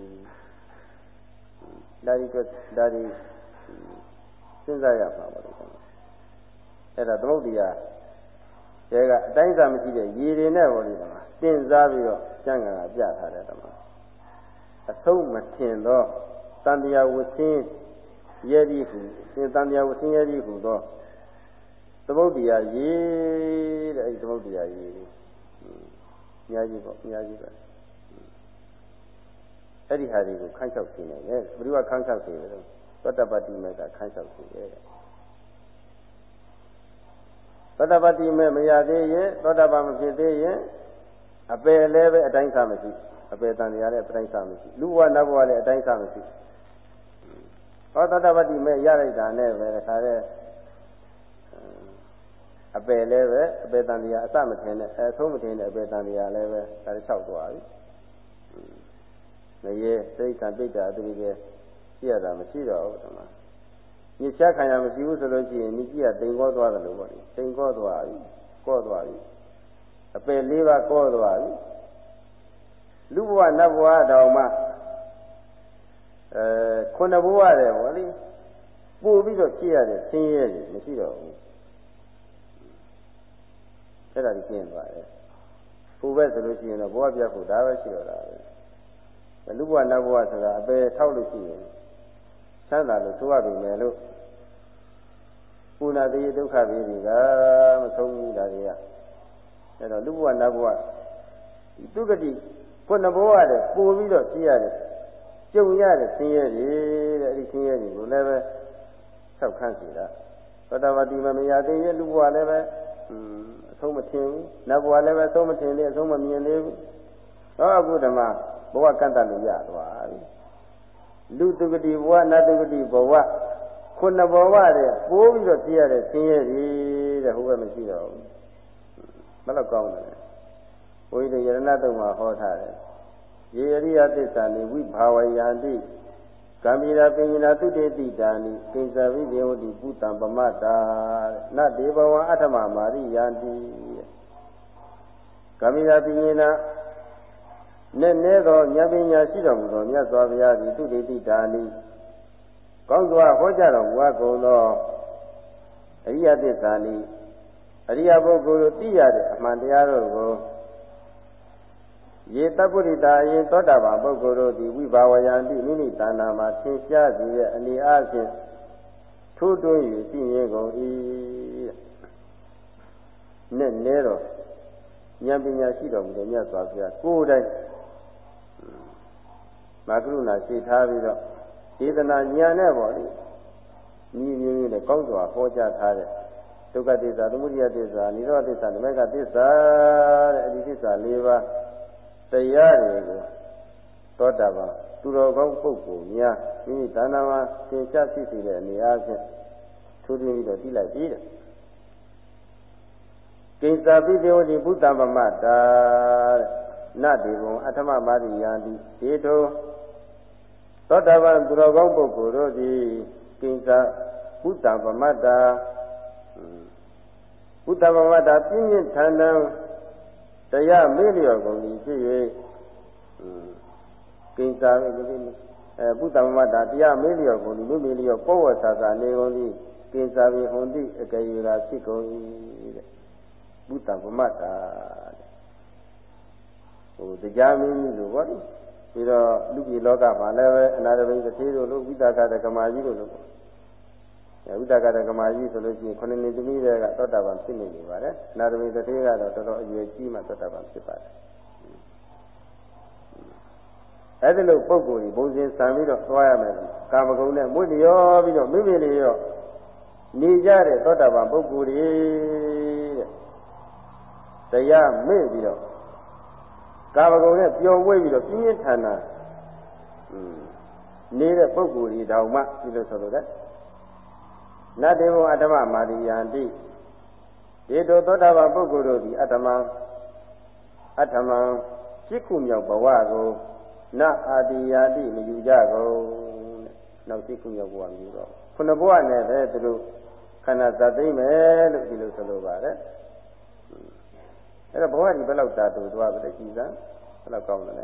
S1: ဒါဒီတွက်ဒါဒီစဉ်းစားရမှာပါလို့အဲ့ဒါသမုဒ္ဒရာတွေကအတိုင်းအစမရှိတဲ့ရည်တွေနဲ့ဟောလို့မှာတင်စားပြီးတော့ကျမ်းဂန်ကပြထားတယ်တမအဆုံးမထင်သောတန်တရားဝဆင်းရဲဒီဟုသင်တန်တရားဝဆင်းရဲဒီဟုသောသမုဒ္ဒရာရေတဲ့အဲဒီသမုဒ္ဒရာရေအများကြီးပေါ့အများကြီးပဲအဲ့ဒီဟာတွေကိုခန်းချောက်ရှင်းနေတယ်ဘယ်သူကခန်းချောက်ရှင်းလဲသောတပတ္တိမေကခန်းချောက်ရှင်းတယ်သောတပတ္တိမေမရသေးရင်သောတပန်မဖြစ်သေးရင်အပယ်လည်းပဲအတိုင်းစားမရှိအပယ်တန်တရားလည်းအတိုင်းစားမရှိလူဘဝနတ်ဘဝလည်းအတိုင်းစားမရှိဟောသောတပတ္တိမေရလိုက်တာနဲ့ပဲခါတဲ့အပယ်လည်းပဲအပယ်တန်တရားအစမထင်နဲ့အဆုံးမထင်တဲ့အပယ်တန်တရားလည်းပဲဒါလျှောက်သွားပြီမရေစိတ်ခံပိဋ္ဌာအတူတူပဲရှိရတာမရှိတော့ဘူးဒီမှာညစ်ချခံရမရှိဘူးဆိုလို့ရှိရင်ညစ်ကြီးကတိမ်ကောသွားတယ်လို့ပေါ့လေတိမ်ကောသွားပြီကောသွားပြီအပယ်လေးပါးကောသွားပြီလူဘဝနတ်ဘဝတောင်မှအဲခုနဘဝတဲ့ပေါ့လေပို့ပြီးတော့ကြည့်ရတဲ့ဆင်းရဲတွေမရှိတော့ဘူးအဲ့ဒါကြီးကျင်းသွားတယ်ပို့ပဲဆိုလို့ရှိရင်တော့ဘဝပြတ်ဖို့ဒါပဲရှိတော့တာပဲလူဘဝနတ်ဘဝဆိုတာအပယ်ထောက်လို့ရှိရင်ချမ်းသာလို့ဆိုရပြီမယ်လို့ပုဏ္ဏတိဒုက္ခတွေတွေကမဆုံးဘူးဒါတွေကအဲ့တော့လူဘဝနတ်ဘဝသူကတိခုနဘဝတဲ့ပို့ပြီးတော့ကြည့်ရတယ်ကြုံရတဲ့ဆင်းရဲတွေတဲ့အဲ့ဒီဆင်းရဲတွေကိုလည်းပဲဆောက်ခန့်စီတာသောတာပတိမမရသေးရဲ့လူဘဝလည်းပဲအင်းအဆုံးမထင်ဘူးနတ်ဘဝလည်းပဲအဆုံးမထင်သေးအဆုံးမမြင်သေးဘူးဟောအခုဓမ္မဘဝကန့်တတ်လို့ရသွားပြီလူတုဂတိဘဝနတ်တုဂတိဘဝခုနဘဝတဲ့ပိုးပြီးတော့ကြည့်ရတဲ့ဆင်းရဲတွေတဲ့ဟိုဘက်မရှိတော့ဘူးဘယ်တော့ကောင်းတယ်ဘုရားရယရဏတုံမှာဟောထားတယ်ယေရိယသစ္စာနိဝိဘာဝယန္တိကံမိရာပင်ညာသုတေတိတာနိကိစ္စဝိဇေဝတိပုတ္တံပမတ္တာနတေဘဝအဋ္ဌမမာရိယန္တိကံမိရာပင်ညာနဲ့နဲသောဉာဏ်ပညာရှိတော်မူသောမြတ်စွာဘုရားသည်သုတေတိတာနိကောင်းစွာဟောကြားတော်မူအပ်ကုန်သောအရိယသစ္စာနိအရိယပုဂ္ဂိုလ်တို့သိရတဲ့အမှန်တရားတို့ကိုယေတပုရိတာအရင်သောတာပန်ပုဂ္ဂိုလ်တို့သည်ဝိဘာဝယံတိမိမိတဏ္ဍာမှာသင်ရှားစေတဲ့အနေအားဖြင့်ထိုးတွင်း၍သိမြင်ကုန်၏နဲ့နဲတော့ဉာဏ်ပညာရှိတော်မူတဲ့မြတ်စွာဘုရားကိုယ်တိုင်မကရုဏာရှိထားပြီးတော့ဒေသနာဉာဏ်နဲ့ပေါ့လေညီမျိုးမျိုးနဲ့ကောင်းစွာဟောကြားထားတဲ့ဒုက္ခသစ္စာသမုဒယသစ္စာនិရောဓသစ္စာဓမ္မကသစ္စာတဲ့အဒီသစ္စာ၄ပါးတရားတွေကိုသောတာပန်သူတော်ကောင်းပုဂ္ဂိုလ်များမိမိတဏ္ဍာမှာသင်္ချာဖြစ်စေတဲ့အနေအားဖြင့်ထိုးထွင်းပြီးတော့သိလိုက်ပြီတဲ့ကိစ္စပိတေဝတိဘုဒ္ဓမမတ္တာတဲ့နတေဘုံအဋ္ဌမမာရိယန္တိဒေတောသောတာပန်သူတော်ကောင်းပုဂ္ဂိုလ်တို့သည်ကိစ္စဘုဒ္ဓဗမတ္တာဘုဒ္ဓဗမတ္တာပြင်းပြင်းထန်ထန်တရားမေ့လျော့ကုန်ပြီဖြစ်၍ကိစ္စအဲဘုဒ္ဓဗမတ္တာတရားမေ့လျော့ကုန်ပြီမေ့မေ့လျော့ပေါ်ဝဆာသာနေကုန်ပြီကိစ္စဝိဟွန်တိအကရေရာဖြစ်ကုန်၏တဲ့ဘုဒ္ဓဗမတ္တာဟိုတရားမင်းကြီးလိုပေါ့ပြီးတော့လူပြည်လောကမှာလည်းပဲအနာရဘိသတိတို့လို့ဝိသကတကမာကြီးတို့လို့အဲဝိသကတကမာကြီးဆိုလို့ရှိရင်ခုနှစ်နှစ်သမီးတွေကသောတာပန်ဖြစ်နေနေပါတယ်အနာရဘိသတိကတော့တော်တော်အရွယ်ကြီးမှသောတာပန်ဖြစ်ပါတယ်အဲဒီလိုပုံကိုယ်ကြီးဘုံစဉ်ဆံပြီးတော့သွားရမယ်ကာမဂုဏ်နဲ့မွေ့လျော်ပြီးတော့မိမိလေးရောနေကြတဲ့သောတာပန်ပုဂ္ဂိုလ်တွေတဲ့တရားမေ့ပြီးတော့ကာမဂုဏ်နဲ့ပျော်မွေ့ပြီးတော့ပြင်းပြင်းထန်ထန်နေတဲ့ပုဂ္ဂိုလ်ကြီးတောင်မှဒီလိုဆိုလို့တဲ့နတ္တေဘုအတ္တမမာရိယန္တိဧတောသောတာပန်ပုဂ္ဂိုလ်တို့သည်အတ္တမအတ္တမရှိခုမြောက်ဘဝကိုနအာတိယာတိမယူကြကုန်တဲ့နောက်ရှိခုမြောက်ဘဝမျိုးတော့ခုနဘဝနဲ့ပဲသူတို့ခန္ဓာသတ်သိမ့်မယ်လို့ဒီလိုဆိုလိုပါတယ်အဲ့တော့ဘဝဒီဘယ်လောက်တာတူသွားပြီလဲကြည်စမ်းဘယ်လောက်ကောင်းတယ်လဲ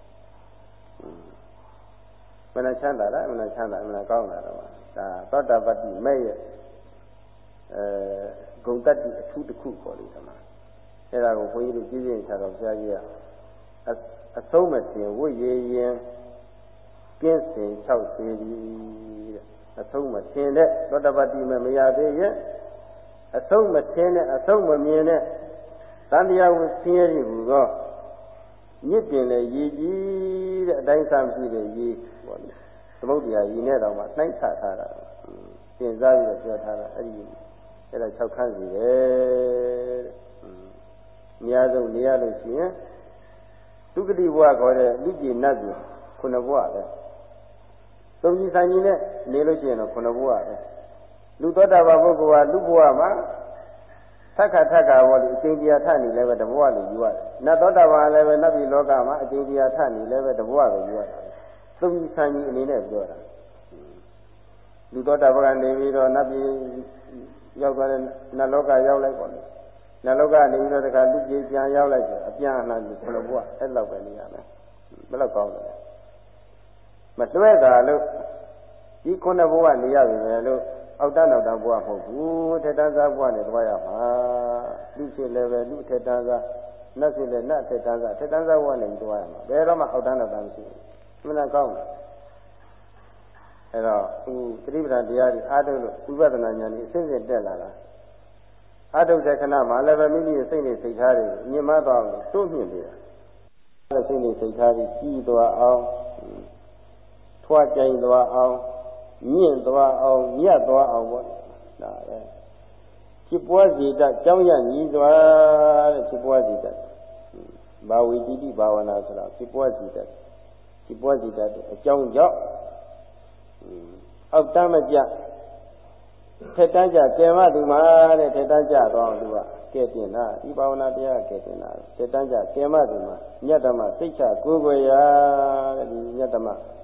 S1: မနချမ်းသာလားမနချမ်းသာမနကောင်းတာတော့ဒါသောတာပတ္တိမဲ့ရဲ့အဲဂုံတတ္တိအထူးတစ်ခုပေါ်လိမ့်မယ်အဲ့ဒါကိုဘုန်းကြီးတို့ကြည့်ရင်ခြားတော့ဘုရားကြီးကအဆုံးမတင်ဝိရရင်ကင်းစင်၆စေပြီတဲ့အဆုံးမတင်တဲ့သောတာပတ္တိမဲ့မရသေးရဲ့အဆုံးမတင်တဲ့အဆုံးမမြင်တဲ့သံတရားကိုဆင်းရဲပြီဟူသောညစ်တင်တဲ့ရည်ကြီးတဲ့အတိုင်းစားမရှိတဲ့ရည်ပေါ့လေသမုဒ္ဒရာရည်နဲ့တော့မှနှိုင်းချထားတာသင်စားပြီးတော့ပြောထားတာအဲ့ဒီအဲ့ဒါ၆ခန်းစီတယ်တဲ့အများဆုံးနေရလို့ရှိရင်ဒုက္ခတိဘဝခေါ်တဲ့လူကြည်နတ်ကြီးခုနှစ်ဘဝပဲသုံးကြီးဆိုင်ကြီးနဲ့နေလို့ရှိရင်တော့ခုနှစ်ဘဝပဲလူသောတာပန်ပုဂ္ဂိုလ်ကလူဘဝမှာသက္ခထက္ခဘောဒီအကျဉ်းတရားထနေလည်းပဲတဘဝလိုယူရတယ်။နတ်သောတာပန်လည်းပဲနတ်ပြည်လောကမှာအကျဉ်းတရားထနေလည်းပဲတဘဝလိုယူရတယ်။သုံးကြီးဆန်းကြီးအနေနဲ့ပြောတာ။လူသောတာပန်ကနေပြီးတော့နတ်ပြည်ရောက်သွားတဲ့နတ်လောကရောက်လိုက်ပါလေ။နတ်လောကနေပြီးတော့တခါလူကြီးပြန်ရောက်လိုက်ဆိုအပြန်အလှန်ခုနဘဝအဲ့လောက်ပဲနေရမယ်။ဘယ်လောက်ကောင်းလဲ။မတွဲတာလို့ဒီခုနဘဝနေရပြီပဲလို့အောက်တန်းနောက်တန်းဘဝမဟုတ်ဘူးထက်တန်းစားဘဝနဲ့သွားရမှာလူဖြစ်လည်းပဲလူထက်တန်းစားနတ်ဖြစ်လည်းနတ်ထက်တန်းစားထက်တန်းစားဘဝနဲ့သွားရမှာဘယ်တော့မှအောက်တန်းနောက်တန်းမရှိဘူးမနာကောင်းတယ်အဲ့တော့သူသတိပဋ္ဌာန်တရားတွေအားထုတ်လို့ဝိပဿနာဉာဏ်ကြီးအစဉ်စဉ်တက်လာတာအားထုတ်တဲ့ခဏမှာလည်းပဲမိမိရဲ့စိတ်နဲ့စိတ်ထားတွေညှဉ်းမသွားအောင်တိုးမြင့်နေတာအဲ့စိတ်နဲ့စိတ်ထားတွေကြီးသွားအောင်ထွားကြိုင်သွားအောင်မြင့်သွားအောင်မြတ်သွားအောင်ပေါ့ဒါပဲဖြစ်ပွားစေတတ်ကြောင်းရညီးသွားတဲ့ဖြစ်ပွားစေတတ်ဘာဝိတိတိဘာဝနာဆိုတာဖြစ်ပွားစေတတ်ဖြစ်ပွားစေတတ်တဲ့အကြောင်းကြောင့်အောက်တမ်းမကြထက်တန်းကြကဲမသူမှာတဲ့ထက်တန်းကြသွားအောင်သူကကဲတင်တာဒီဘာဝနာတရားကဲတင်တာထက်တန်းကြကဲမသူမှာညတ္တမစိတ်ချကိုယ်ွယ်ရတဲ့ဒီညတ္တမ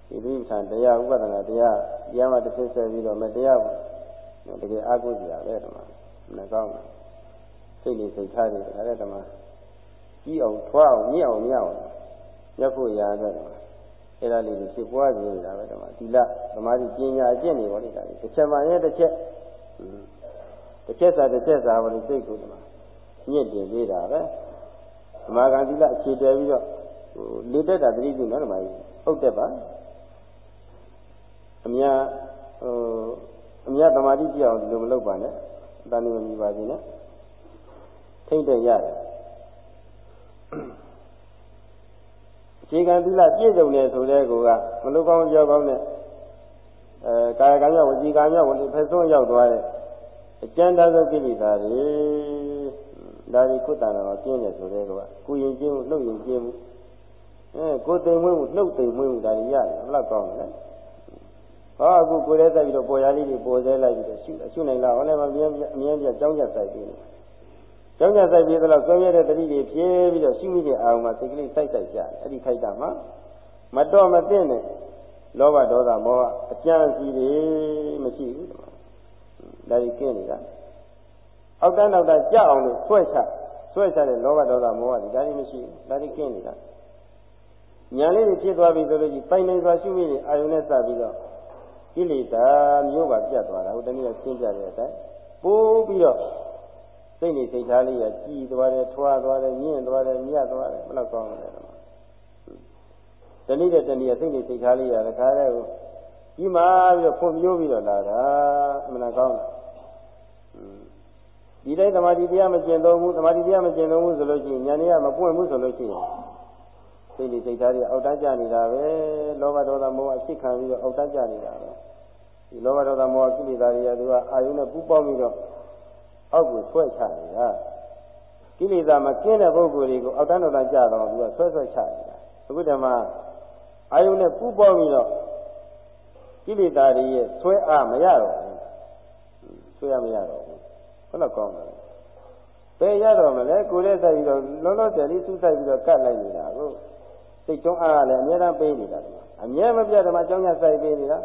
S1: ဒီတိပဋ္ဌာန်တရားဥပဒနာတရားတရားမှတစ်ဖြစ်ဆက်ပြီးတော့မတရားဘူးတကယ်အားကိုးကြရပဲဓမ္မမကောင်းဘူးစိတ်လေးစိတ်ထားတယ်ဒါလည်းဓမ္မကြီးအောင်ထွားအောင်မြင့်အောင်မြတ်အောင်ရက်ဖို့ရတဲ့ဓမ္မအဲ့ဒါလေးကိုဖြစ်ပွားကြနေတာပဲဓမ္မသီလသမာဓိပညာအကျင့်တွေဟောနေတာတစ်ချက်မှရဲ့တစ်ချက်တစ်ချက်စာတစ်ချက်စာဟောလို့စိတ်ကိုဓမ္မညစ်တင်သေးတာပဲဓမ္မကံသီလအခြေတည်ပြီးတော့ဟိုလေတက်တာတတိပြုနော်ဓမ္မကြီးဟုတ်တယ်ပါအများဟိုအများသမာဓိပြအောင်ဒီလိုမလုပ်ပါနဲ့အတန်နေမမြပါစေနဲ့ထိမ့်တဲ့ရတယ်အခြေခံသီလပြည့်စုံတယ်ဆိုတဲ့ကောကမလုကောင်းကြောက်ကောင်းနဲ့အဲကာယကံရဝစီကံရဝလိဖက်ဆုံးရောက်သွားတဲ့အကျဉ်းသားသောကိလေသာတွေဒါဒီကုသနာမှာကျင်းတယ်ဆိုတဲ့ကောကကိုရင်ကျင်းမှုနှုတ်ရင်ကျင်းမှုအဲကိုသိမ်မွေးမှုနှုတ်သိမ်မွေးမှုဒါတွေရတယ်ဘယ်လောက်ကောင်းလဲဟောအခုကိုယ်ရဲတက်ပြီးတော့ပေါ်ရလေးတွေပေါ်သေးလိုက်ပြီးတော့ရှုရှုနိုင်လားဟောလည်းမမြဲအမြဲပြကြောင်းကြဆိုင်ပြီးတယ်ကြောင်းကြဆိုင်ပြီးတော့ဆွဲမြဲတဲ့တတိတွေဖြည်းပြီးတော့ရှုမိတဲ့အာရုံမှာစိတ်ကလေးစိုက်စိုက်ကြတယ်အဲ့ဒီခိုက်တာမှာမတော်မသင့်တဲ့လောဘဒေါသမောဟအကြံစီတွေမရှိဘူးဒါကြီးကျင်းနေတာအောက်တန်းနောက်တန်းကြအောင်လို့ဆွဲချဆွဲချတဲ့လောဘဒေါသမောဟတွေဒါကြီးမရှိဘူးဒါကြီးကျင်းနေတာညာလေးတွေဖြစ်သွားပြီဆိုလို့ရှိရင်ပိုင်နိုင်စွာရှုမိတဲ့အာရုံနဲ့စပြီးတော့ကိလေသာမျိုးပါပြတ်သွားတာဟိုတနည်းရှင်းပြတဲ့အတိုင်းပိုးပြီးတော့စိတ်နေစိတ်ထားလေးကကြည်သွားတယ်ထွားသွားတယ်မြင့်သွားတယ်မြတ်သွားတယ်ဘယ်လောက်ကောင်းလဲတော့တနည်းတဲ့တနည်းစိတ်နေစိတ်ထားလေးရတခါတည်းကိုကြီးမားပြီးတော့ဖွံ့ဖြိုးပြီးတော့လာတာအမှန်ကောင်းတယ်ဒီတိုင်းသမာဓိတရားမကျင့်သုံးဘူးသမာဓိတရားမကျင့်သုံးဘူးဆိုလို့ရှိရင်ဉာဏ်တွေကမပွင့်ဘူးဆိုလို့ရှိရင်စိတ်နေစိတ်ထားတွေအောက်တန်းကျနေတာပဲလောဘဒေါသမောဟအဖြစ်ခံပြီးတော့အောက်တန်းကျနေတာပဲဒီလောဘဒေါသမောဟကိလေသာတွေကသူကအာယုနဲ့ပူးပေါင်းပြီးတော့အောက်ကိုဆွဲချနေတာကိလေသာမကင်းတဲ့ပုဂ္ဂိုလ်တွေကိုအောက်တန်းတော်တန်းကျတော့သူကဆွဲဆွဲချနေတာအခုတည်းမှာအာယုနဲ့ပူးပေါင်းပြီးတော့ကိလေသာတွေရဲ့ဆွဲအားမရတော့ဘူးဆွဲအားမရတော့ဘူးဘယ်တော့ကောင်းလဲဘယ်ရတော့မလဲကိုယ်နဲ့တိုက်ပြီးတော့လုံးလုံးတယ်လေးသူ့တိုက်ပြီးတော့ကတ်လိုက်နေတာကိုစိတ်တွန်းအားကလည်းအများအားပေးနေတာအများမပြတ်တယ်မှာအကြောင်းရဆိုင်ပေးနေတာ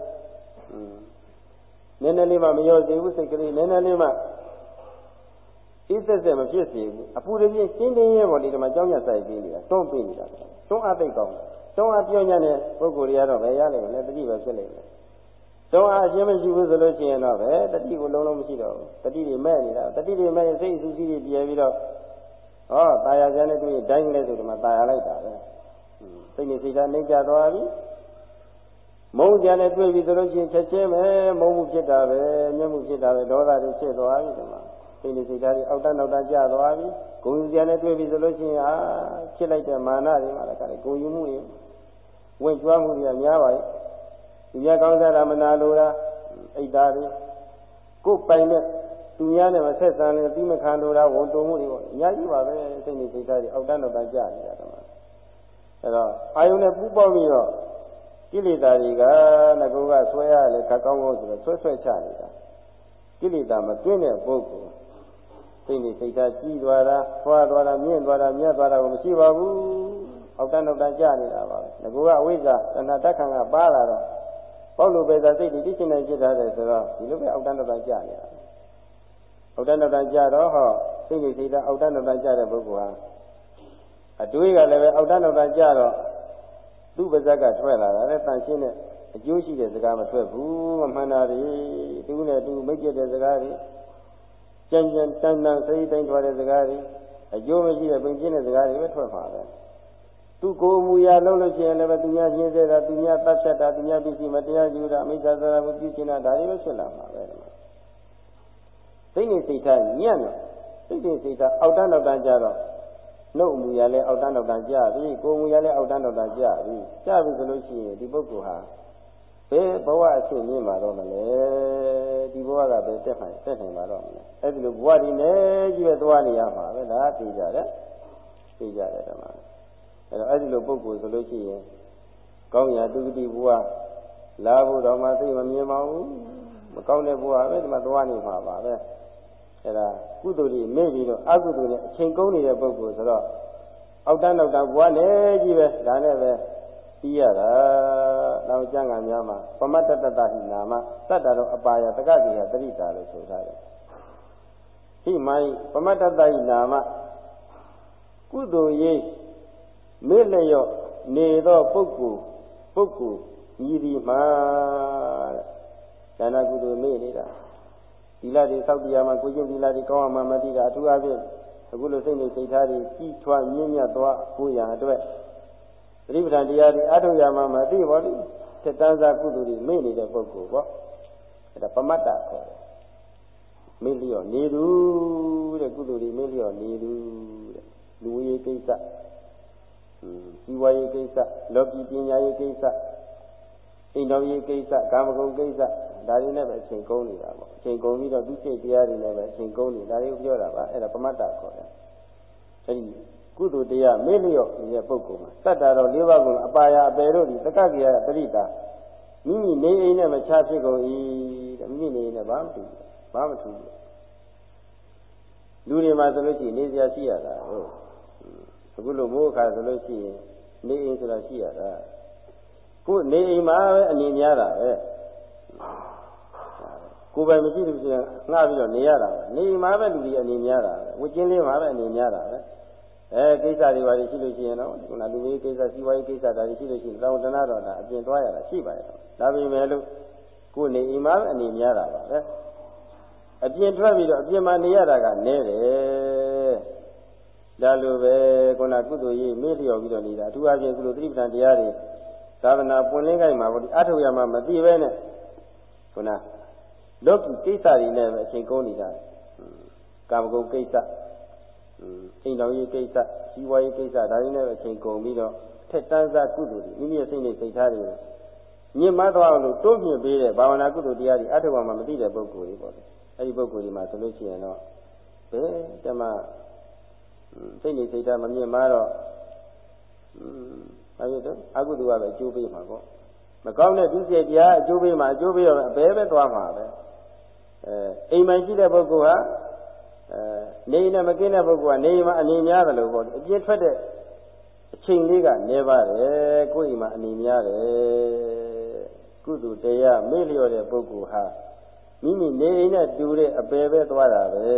S1: နည်းနည်းလေးမှမရောစေဘူးစိတ်ကလေးနည်းနည်းလေးမှဣသက်သက်မဖြစ်စေဘူးအပူတပြင်းရှင်းတင်းရဲပေါ်ဒီမှာအကြောင်းရဆိုင်ပေးနေတာတွန်းပေးနေတာတွန်းအားသိကောင်းတွန်းအားပြောညံ့တဲ့ပုဂ္ဂိုလ်တွေကတော့ဘယ်ရလိမ့်မလဲတတိပဲဖြစ်လိမ့်မယ်တွန်းအားအရှင်းမရှိဘူးဆိုလို့ရှိရင်တော့ပဲတတိကိုလုံးလုံးမရှိတော့ဘူးတတိတွေမဲ့နေတာတတိတွေမဲ့ရင်စိတ်အစူးစီးတွေပြဲပြီးတော့ဟောตายာကျန်တဲ့တွေ့ရင်ဒိုင်းလဲဆိုဒီမှာตายာလိုက်တာပဲစိတ်နေစိတ်ဓာတ်နှိမ့်ကြသွားပြီမုန်းကြနဲ့တွေ့ပြီဆိုလို့ရှိရင်ချက်ချင်းပဲမုန်းမှုဖြစ်တာပဲမျက်မှုဖြစ်တာပဲဒေါသတွေဖြစ်သွားပြီဒီမှာစိတ်နေစိတ်ဓာတ်တွေအောက်တန်းနောက်တန်းကျသွားပြီဂုဏ်ယူကြနဲ့တွေ့ပြီဆိုလို့ရှိရင်အာဖြစ်လိုက်တဲ့မာနတွေမှာလည်းခါတယ်ဂုဏ်ယူမှုတွေဝင်ကြွားမှုတွေကများပါရဲ့ဒီများကောင်းစားတာမနာလိုတာအိတ်သားတွေကိုယ်ပိုင်တဲ့သူများနဲ့မဆက်ဆံနေပြီးမခံလိုတာဝန်တုံမှုတွေပေါ့အများကြီးပါပဲစိတ်နေစိတ်ဓာတ်တွေအောက်တန်းနောက်တန်းကျနေတာတော့အဲ့တော့အာယုန်နဲ့ပူးပေါင်းပြီးတော့ကိလေသာတွေကငကောကဆွဲရလေခက်ကောင်းကောင်းဆိုတော့ဆွဲဆွဲချနေတာကိလေသာမတွင်းတဲ့ပုဂ္ဂိုလ်စိတ်နေစိတ်ဓာတ်ကြီးသွားတာဖွာသွားတာမြင့်သွားတာမြတ်သွားတာကိုမရှိပါဘူးအောက်တန်းနောက်တန်းကျနေတာပါပဲငကောကအဝိဇ္ဇာတဏှာတက်ခံကပါလာတော့ပေါက်လို့ပဲသာစိတ်တွေသိချင်နေဖြစ်တာတယ်ဆိုတော့ဒီလိုပဲအောက်တန်းနောက်တန်းကျနေတာအောက်တန်းနောက်တန်းကျတော့ဟောစိတ်နေစိတ်ဓာတ်အောက်တန်းနောက်တန်းကျတဲ့ပုဂ္ဂိုလ်ဟာအတွေးကလည်းပဲအောက်တန်းနောက်တန်းကျတော့သူ့ပါဇက်ကထွက်လာတာလည်းတန်ရှင်းတဲ့အကျိုးရှိတဲ့စကားမထွက်ဘူးမမှန်တာတွေသူနဲ့သူမိတ်ကျတဲ့စကားတွေကြံကြံတန်တန်စိတ်တိုင်းထွက်တဲ့စကားတွေအကျိုးမရှိတဲ့ပင်ကျင်းတဲ့စကားတွေပဲထွက်မှာပဲသူကိုယ်မူရာလုံးလို့ရှိရင်လည်းပဲသူများရှင်းစေတာသူများတပ်ဖြတ်တာသူများပြည့်စုံမတရားယူတာအမိစ္ဆာသရာမှုပြုချင်တာဒါတွေပဲဖြစ်လာမှာပဲစိတ်နဲ့စိတ်ထားညံ့တော့စိတ်နဲ့စိတ်ထားအောက်တန်းနောက်တန်းကြတော့နှုတ်မူရလဲအောက်တန်းနောက်တန်းကြပြီကိုယ်မူရလဲအောက်တန်းနောက်တန်းကြပြီကြပြီဆိုလို့ရှိရင်ဒီပုဂ္ဂိုလ်ဟာဘယ်ဘဝအဖြစ်မြင်မှာတော့မလဲဒီဘဝကပဲတက်နိုင်တက်နိုင်မှာတော့မလဲအဲ့ဒီလိုဘဝဒီနဲ့ကြီးပဲသွားနေရမှာပဲဒါသိကြတယ်သိကြတယ်ဓမ္မအဲ့တော့အဲ့ဒီလိုပုဂ္ဂိုလ်ဆိုလို့ရှိရင်ကောင်းရာဒုက္ခတိဘဝလာဖို့တော့မှသိမမြင်ပါဘူးမကောင်းတဲ့ဘဝပဲဒီမှာသွားနေမှာပါပဲအဲ့ဒါကုသိုလ်တွေမေ့ပြီးတော့အကုသိုလ်နဲ့အချိန်ကုန်နေတဲ့ပုဂ္ဂိုလ်ဆိုတော့အောက်တန်းနောက်တန်းဘဝနဲ့ကြီးပဲဒါနဲ့ပဲပြီးရတာတောင်ကျမ်းဂန်များမှာပမတ္တတတဟိနာမတတ္တရောအပါယတက္ကကိယတရိတာလို့ဆိုထားတယ်ဟိမိုင်းပမတ္တတဟိနာမကုသိုလ်ရေးမေ့လျော့နေသောပုဂ္ဂိုလ်ပုဂ္ဂိုလ်ဤဒီမှာတဲ့ဒါနကုသိုလ်မေ့နေတာသီလတွေစောင့်တရားမှာကိုကျင့်သီလတွေကောင်းအောင်မသိတာအထူးအဖြင့်အခုလိုစိတ်နဲ့စိတ်ထားတွေကြီးထွားမြင့်မြတ်သွားကိုရအတွက်သတိပဋ္ဌာန်တရားတွေအထုရမှာမသိပါဘူးသတ္တဇာကုသိုလ်တွေမေ့နေတဲ့ပုဂ္ဂိုလ်ပေါ့အဲ့ဒါပမတ္တခေါ်တယ်မေ့လျော့နေသူတဲ့ကုသိုလ်တွေမေ့လျော့နေသူတဲ့လူဝေးကိစ္စစီဝါရေးကိစ္စလောကီပညာရေးကိစ္စအိမ်တော်ရေးကိစ္စကာမဂုဏ်ကိစ္စဒါတွေနဲ့ပဲအချိန်ကုန်နေတာပေါ့အချိန်ကုန်ပြီးတော့သူစိတ်တရားတွေနဲ့ပဲအချိန်ကုန်နေတာဒါတွေကိုပြောတာပါအဲ့ဒါပမတ္တခေါ်တယ်အဲဒီကုသိုလ်တရားမေ့လျော့နေတဲ့ပုဂ္ဂိုလ်မှာတတ္တတော်၄ပါးကအပါယအပေတို့ဒီတက္ကကိယပရိတာမိမိနေအိမ်နဲ့မချဖြစ်ကုန်၏တဲ့မိမိနေအိမ်နဲ့ဘာမတူဘာမတူလူတွေမှာဆိုလို့ရှိရင်နေစရာရှိရတာဟုတ်အခုလိုမိုးအခါဆိုလို့ရှိရင်နေအိမ်ဆိုတာရှိရတာကိုယ်နေအိမ်မှာပဲအနေများတာပဲကိုယ်ပဲမရှိလို့ရှိရင်ငှားပြီးတော့နေရတာပဲနေအိမ်မှာပဲလူတွေအနေများတာပဲဝကျင်းလေးမှာပဲအနေများတာပဲအဲကိစ္စတွေပါရှိလို့ရှိရင်တော့ခုနလူကြီးကိစ္စစီဝါရေးကိစ္စဒါတွေရှိလို့ရှိရင်တောင်းတနာတော့တာအပြင်သွားရတာရှိပါရဲ့ဒါပေမဲ့လို့ကိုယ်နေအိမ်မှာပဲအနေများတာပါပဲအပြင်ထွက်ပြီးတော့အပြင်မှာနေရတာကနည်းတယ်ဒါလိုပဲခုနကုသိုလ်ရေးမေ့လျော့ပြီးတော့နေတာအထူးအဖြင့်ကုလိုသတိပဋ္ဌာန်တရားတွေသာသနာပွင့်လင်းခိုင်းမှာပေါ့ဒီအထုရမှာမသိပဲနဲ့ခုနလောကီကိစ္စတွေနဲ့ပဲအချိန်ကုန်နေတာကာမဂုဏ်ကိစ္စအိမ်တော်ရေးကိစ္စစီးပွားရေးကိစ္စဒါတွေနဲ့ပဲအချိန်ကုန်ပြီးတော့ထက်တန်းစားကုသိုလ်တွေမိမိရဲ့စိတ်နဲ့စိတ်ထားတွေညင်မသွားအောင်လို့တိုးမြင့်ပေးတဲ့ဘာဝနာကုသိုလ်တရားတွေအထုရမှာမသိတဲ့ပုဂ္ဂိုလ်တွေပေါ့လေအဲဒီပုဂ္ဂိုလ်တွေမှာဆိုလို့ရှိရင်တော့ဘယ်တမစိတ်နေစိတ်ထားမမြင်မှတော့အဲဒါတော့အကုသိုလ်ကပဲအကျိုးပေးမှာပေါ့မကောင်းတဲ့ဒုစရိုက်တရားအကျိုးပေးမှာအကျိုးပေးတော့အဘဲပဲသွားမှာပဲအဲအိမ်မှာရှိတဲ့ပုဂ္ဂိုလ်ဟာအဲနေနဲ့မကင်းတဲ့ပုဂ္ဂိုလ်ကနေမှာအနေများတယ်လို့ပေါ့အပြင်းထွက်တဲ့အချိန်လေးကနေပါတယ်ကိုယ်အိမ်မှာအနေများတယ်ကုသိုလ်တရားမေ့လျော့တဲ့ပုဂ္ဂိုလ်ဟာမိမိနေအိမ်နဲ့တူတဲ့အပယ်ပဲသွားတာပဲ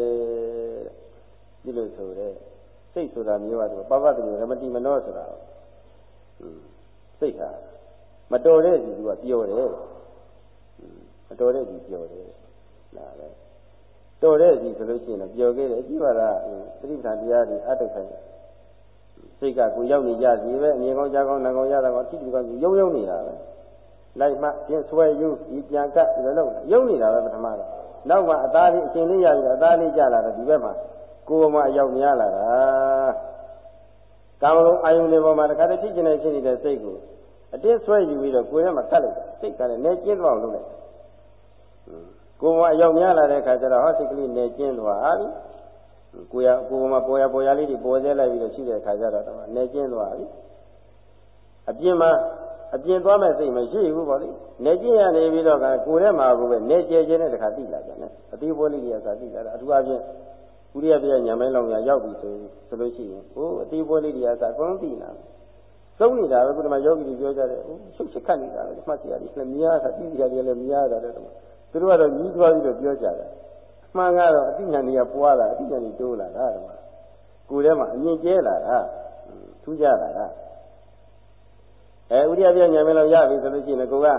S1: ဒီလိုဆိုတဲ့စိတ်ဆိုတာမျိုးကတော့ပပတ္တိရမတိမနောဆိုတာစိတ်ဟာမတော်တဲ့သူကပြောတယ်မတော်တဲ့သူပြောတယ်ဒါပဲတော်တဲ့သူဆိုလို့ရှိရင်တော့ပြောခဲ့တယ်အကြည့်ပါလားသတိပဋ္ဌာန်တရားတွေအထုတ်ဆိုင်စိတ်ကကိုရောက်နေကြစီပဲအမြင်ကောင်းကြားကောင်းနာကောင်းရတာကောထိတူကောင်းရုံရုံနေတာပဲလိုက်မှပြင်းဆွဲယူဒီပြန်ကပ်ဒီလိုလုပ်ရုံနေတာပဲပထမတော့နောက်မှအသားလေးအချိန်လေးရပြီးအသားလေးကျလာတော့ဒီဘက်မှာကိုယ်ပေါ်မှာအရောက်များလာတာကာမဂုဏ်အာယုန်တွေပေါ်မှာတခါတည်းဖြစ်ကျင်နေဖြစ်နေတဲ့စိတ်ကိုအတင်းဆွဲယူပြီးတော့ကိုယ်ထဲမှာကတ်လိုက်တယ်စိတ်ကလည်းနေကျင်းသွားအောင်လုပ်လိုက်ကိုယ်ပေါ်အရောက်များလာတဲ့အခါကျတော့ဟောစိတ်ကလေးနေကျင်းသွားပြီကိုယ်ရကိုယ်ပေါ်မှာပေါ်ရပေါ်ရလေးတွေပေါ်စေလိုက်ပြီးတော့ရှိတဲ့အခါကျတော့နေကျင်းသွားပြီအပြင်မှာအပြင်သွားမဲ့စိတ်မရှိဘူးပေါ့လေနေကျင်းရနေပြီးတော့ကကိုယ်ထဲမှာကိုပဲနေကျဲကျဲနဲ့တခါသိလာကြတယ်အသေးပွဲလေးတွေကသာသိလာတာအထူးအဖြင့်ဥရိယပြညာမိုင်းလောင်ရရောက်ပြီဆိုဆိုလို့ရှိရင်ဟိုအသေးပွဲလေးတွေကသာအကုန်လုံးသိလာတယ်သုံးနေတာပဲခုနကယောဂီတွေပြောကြတယ်ဟိုရှုပ်ရှက်ခတ်နေတာပဲမှတ်စီရတယ်လည်းမြားတာသိစီရတယ်လည်းမြားတာတဲ့သူတို့ကတော့ညီးသွားပြီးတော့ပြောကြတယ်အမှန်ကတော့အတိညာဏ်တွေကပွားလာအတိညာဏ်တွေတိုးလာတာဓမ္မကိုယ်ထဲမှာအမြင်ကျဲလာတာထူးကြလာတာအဲဥရိယပြညာမိုင်းလောင်ရပြီဆိုလို့ရှိရင်ကိုကအာ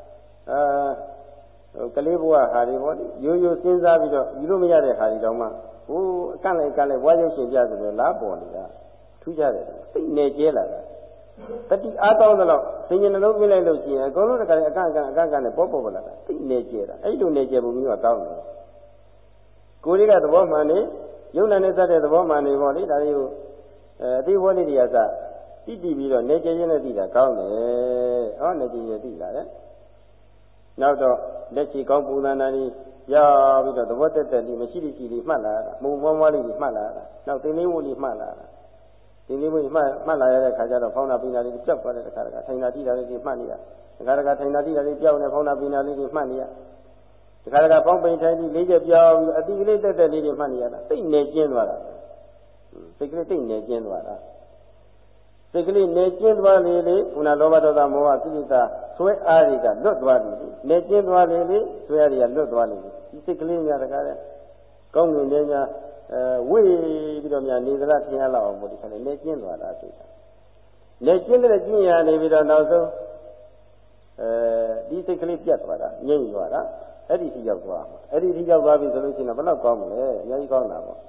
S1: ဟိုကလေးဘဝဟာတွေပေါ့ရိုးရိုးစဉ်းစားပြီးတော့ယူလို့မရတဲ့ဟာတွေတောင်မှဟိုအကန့်လိုက်အကန့်လိုက်ဝါရုပ်ရှင်ပြဆိုတော့လားပေါ်နေတာထူးကြတယ်စိတ်နေကျဲလာတာတတိအားတောင်းသလောက်သင်္ကြန်နှလုံးပြလိုက်လို့ရှိရင်အကုန်လုံးတခါလေအကန့်အကန့်အကန့်အကန့်နဲ့ပေါ်ပေါ်လာတာစိတ်နေကျဲတာအဲ့လိုနေကျဲပုံမျိုးကတောင်းတယ်ကိုယ်လေးကသဘောမှန်နေယုံနာနဲ့စတဲ့သဘောမှန်နေပေါ့လေဒါတွေကိုအဲအသေးဘောလေးတွေကစတိတိပြီးတော့နေကျဲချင်းနဲ့သိတာကောင်းတယ်ဟောနေကျဲချင်းသိလာတယ်နောက်တော့လက်ချီကောင်းပုံသဏ္ဍာန်ကြီးရောက်ပြီးတော့သဘောတက်တက်လေးမရှိရှိလေးမှတ်လာတာမုံမွားမွားလေးကြီးမှတ်လာတာနောက်တင်းလေးဝလေးမှတ်လာတာတင်းလေးဝလေးမှတ်မှတ်လာရတဲ့ခါကျတော့ဖောင်းနာပိနာလေးကြောက်သွားတဲ့ခါတခါထိုင်နာတိတာလေးကြီးမှတ်နေရတခါတခါထိုင်နာတိတာလေးကြောက်နေဖောင်းနာပိနာလေးကြီးမှတ်နေရတခါတခါဖောင်းပိန်ထိုင်ပြီးလေးချက်ပြောင်းပြီးအတိကလေးတက်တက်လေးကြီးမှတ်နေရတာသိနေကျင်းသွားတာစိတ်ကလေးသိနေကျင်းသွားတာစိတ်ကလေးနေကျင်းသွားလေလေခုနလောဘဒေါသမောဟကိလေသာဆွဲအားတွေကလွတ်သွားပြီနေကျင်းသွားလေလေဆွဲအားတွေကလွတ်သွားလေဒီစိတ်ကလေးများတကားတဲ့ကောင်းငင်နေများအဲဝိပြီးတော့များနေသလားထင်ရလောက်အောင်မို့ဒီခါလေးနေကျင်းသွားတာတွေ့တာနေကျင်းတဲ့ကျင်းရနေပြီးတော့နောက်ဆုံးအဲဒီစိတ်ကလေးပြတ်သွားတာငြိမ့်သွားတာအဲ့ဒီထိရောက်သွားအဲ့ဒီထိရောက်သွားပြီဆိုလို့ရှိရင်ဘယ်တော့ကောင်းမလဲအများကြီးကောင်းတာပေါ့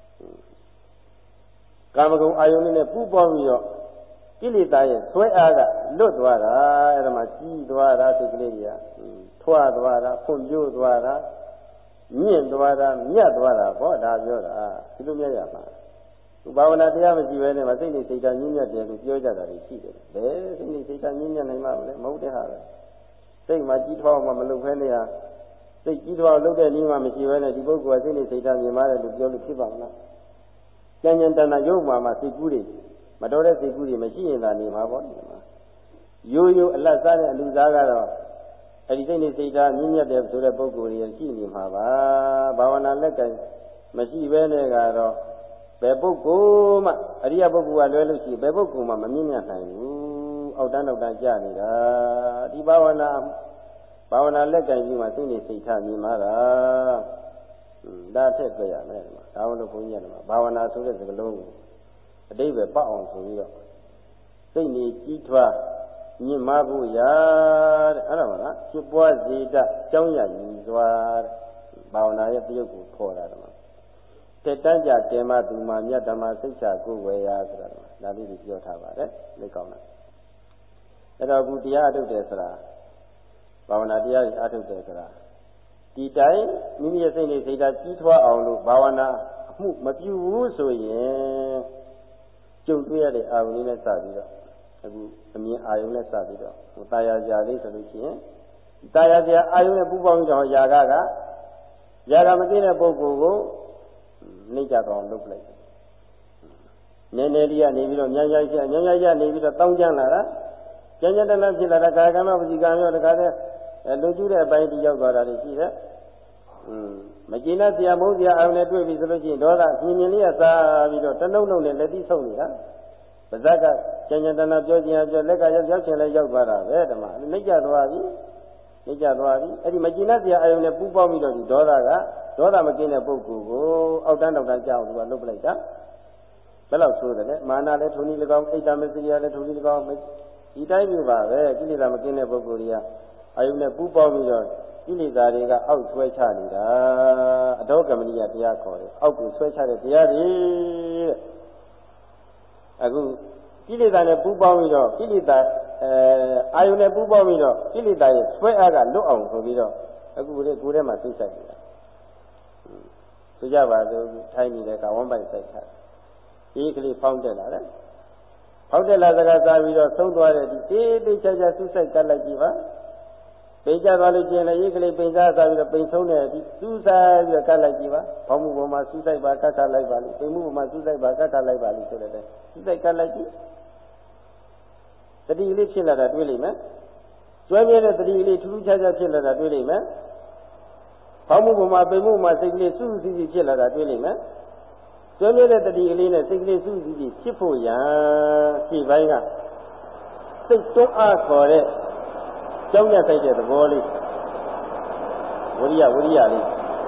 S1: ကာမဂုဏ်အာယုန်နဲ့ပူပေါင်းပြီးတော့ကိလေသာရဲ့ဆွဲအားကလွတ်သွားတာအဲ့ဒါမှကြီးသွားတာစိတ်ကလေးကြီးကထွားသွားတာဖွံ့ဖြိုးသွားတာမြင့်သွားတာမြတ်သွားတာပေါ့ဒါပြောတာဒီလိုမြတ်ရမှာသူဘာဝနာတရားမရှိဘဲနဲ့မစိတ်နဲ့စိတ်ဓာတ်ညှင်းမြတ်တယ်လို့ပြောကြတာတွေရှိတယ်ဘယ်စိတ်နဲ့စိတ်ဓာတ်ညှင်းမြတ်နိုင်မှာမလဲမဟုတ်တဲ့ဟာပဲစိတ်မှာကြီးထွားမှမလုပ်ဖဲနဲ့ဟာစိတ်ကြီးထွားလုပ်တဲ့နည်းမှမရှိဘဲနဲ့ဒီပုဂ္ဂိုလ်ကစိတ်နဲ့စိတ်ဓာတ်မြင်ပါတယ်လို့ပြောလို့ဖြစ်ပါမလားကျန်ကျန်တဏှာရုပ်မှာမှစိတ်ကူးတွေမတော်တဲ့စိတ်ကူးတွေမရှိရင်သာနေမှာပေါ့ဒီမှာရိုးရိုးအလတ်စားတဲ့အလူစားကတော့အဲ့ဒီစိတ်နဲ့စိတ်ဓာတ်မြင့်မြတ်တယ်ဆိုတဲ့ပုဂ္ဂိုလ်တွေရှိနေမှာပါဘာဝနာလက်ကမရှိဘဲနဲ့ကတော့ဘယ်ပုဂ္ဂိုလ်မှအရိယပုဂ္ဂိုလ်ကလွဲလို့ရှိရင်ဘယ်ပုဂ္ဂိုလ်မှမမြင့်မြတ်နိုင်ဘူးအောက်တန်းအောက်တန်းကြာနေတာဒီဘာဝနာဘာဝနာလက်ကကြီးမှစိတ်နဲ့စိတ်ဓာတ်မြင်မှာတာဒါထက်တွေ့ရမယ်ဒီမှာဒါလို့ဘုန်းကြီးကဘာဝနာဆိုတဲ့စကားလုံးကိုအတိပ္ပယ်ပေါက်အောင်ဆိုပြီးတော့စိတ်နေကြီးထွားမြင့်မားဖို့ရာတဲ့အဲ့ဒါမှလားဖြစ်ပွားစေတကြောင်းရည်စွာတဲ့ဘာဝနာရဲ့ပြုတ်ကိုခေါ်တာဒီမှာတက်တန်းကြတေမသူမှာမြတ်ဓမ္မစိတ်ချကိုဝယ်ရာဆိုတာဒါလေးကိုပြောထားပါတယ်လက်ကောင်းတာအဲ့တော့အခုတရားအထုတ်တယ်ဆိုတာဘာဝနာတရားကြီးအထုတ်တယ်ဆိုတာဒီတိုင်းမိမိရဲ့စိတ်နဲ့စိတ်ဓာတ်ကြီးထွားအောင်လို့ဘာဝနာအမှုမပြုဘူးဆိုရင်ကျုပ်တွေ့ရတဲ့အာရုံလေးနဲ့စပြီးတော့အခုအမြင်အာရုံနဲ့စပြီးတော့ဟိုတာယာကြာလေးဆိုလို့ရှိရင်တာယာကြာအာရုံနဲ့ပူပေါင်းပြီးတော့ຢာကကຢာကမသိတဲ့ပုဂ္ဂိုလ်ကိုနှိမ့်ကြတော့လုပ်လိုက်နည်းနည်းလေးကနေပြီးတော့ညံ့ညံ့ချညံ့ညံ့ချနေပြီးတော့တောင်းကျမ်းလာတာကျန်ကျန်တန်းဖြစ်လာတာကာကမပစီကံရောတခါတည်းလူကျူးတဲ့အပိုင်းတည်ရောက်သွားတာတွေရှိတယ်อืมမကျင်တဲ့ဆရာမုန်းဆရာအောင်နဲ့တွေ့ပြီဆိုလို့ရှိရင်ဒေါသမြင်မြင်လေးကစားပြီးတော့တနှုတ်နှုတ်နဲ့လက်တိဆုပ်နေတာပါဇက်ကကျန်ကျန်တန်းပြောခြင်းအပြောလက်ကရောက်ရောက်ချင်လဲရောက်သွားတာပဲဓမ္မနှိမ့်ကြသွားပြီနှိမ့်ကြသွားပြီအဲ့ဒီမကျင်တဲ့ဆရာအယုံနဲ့ပူပေါင်းပြီးတော့ဒီဒေါသကဒေါသမကင်းတဲ့ပုဂ္ဂိုလ်ကိုအောက်တန်းတောက်တန်းကြောက်သူကလှုပ်ပလိုက်တာဘယ်လောက်ဆိုးတယ်လဲမာနလည်းထုံနည်း၎င်းအိတ်တမစရိယလည်းထုံနည်း၎င်းဒီတိုင်းပြပါပဲကိလေသာမကင်းတဲ့ပုဂ္ဂိုလ်တွေကအာယုနဲ့ပူပေါင်းပြီးတော့ကိလေသာတွေကအောက်ဆွဲချနေတာအဒေါကမဏိယတရားခေါ်တယ်အောက်ကိုဆွဲချတဲ့တရားတွေတဲ့အခုကိလေသာနဲ့ပူပေါင်းပြီးတော့ကိလေသာအဲအာယုနဲ့ပူပေါင်းပြီးတော့ကိလေသာရဲ့ဆွဲအားကလွတ်အောင်ဆိုပြီးတော့အခုကိုယ်ကိုယ်ထဲမှာသိစိုက်နေတာဆိုကြပါစို့ထိုင်းနေတဲ့ကဝမ်းပိုက်စိုက်ထားဒီကလေးဖောင်းတက်လာတယ်ဖောက်တက်လာစကားစားပြီးတော့သုံးသွားတဲ့ဒီတေးသေးချာချာစူးစိုက်ကတ်လိုက်ကြည့်ပါပိန်ကြသွားလို့ကျင်လည်းရေးကလေးပိန်စားစားပြီးတော့ပိန်ဆုံးတဲ့ဒီစူးစိုက်ပြီးတော့ကတ်လိုက်ကြည့်ပါဘောင်းမှုပေါ်မှာစူးစိုက်ပါကတ်ကတ်လိုက်ပါလိပိန်မှုပေါ်မှာစူးစိုက်ပါကတ်ကတ်လိုက်ပါလိဆိုတဲ့စူးစိုက်ကတ်လိုက်ကြည့်တတိလေးဖြစ်လာတာတွေ့လိမ့်မယ်ကျွဲမြဲတဲ့တတိလေးထူးထူးခြားခြားဖြစ်လာတာတွေ့လိမ့်မယ်ဘောင်းမှုပေါ်မှာပိန်မှုပေါ်မှာစိတ်ကလေးစူးစူးစီးဖြစ်လာတာတွေ့လိမ့်မယ်ကျွဲမြဲတဲ့တတိကလေးနဲ့စိတ်ကလေးစူးစူးစီးဖြစ်ဖို့ရန်ခြေပိုင်းကစိတ်တွန်းအားခေါ်တဲ့ကြောင်းရဆိုင်တဲ့သဘောလေးဝိရိယဝိရိယလေး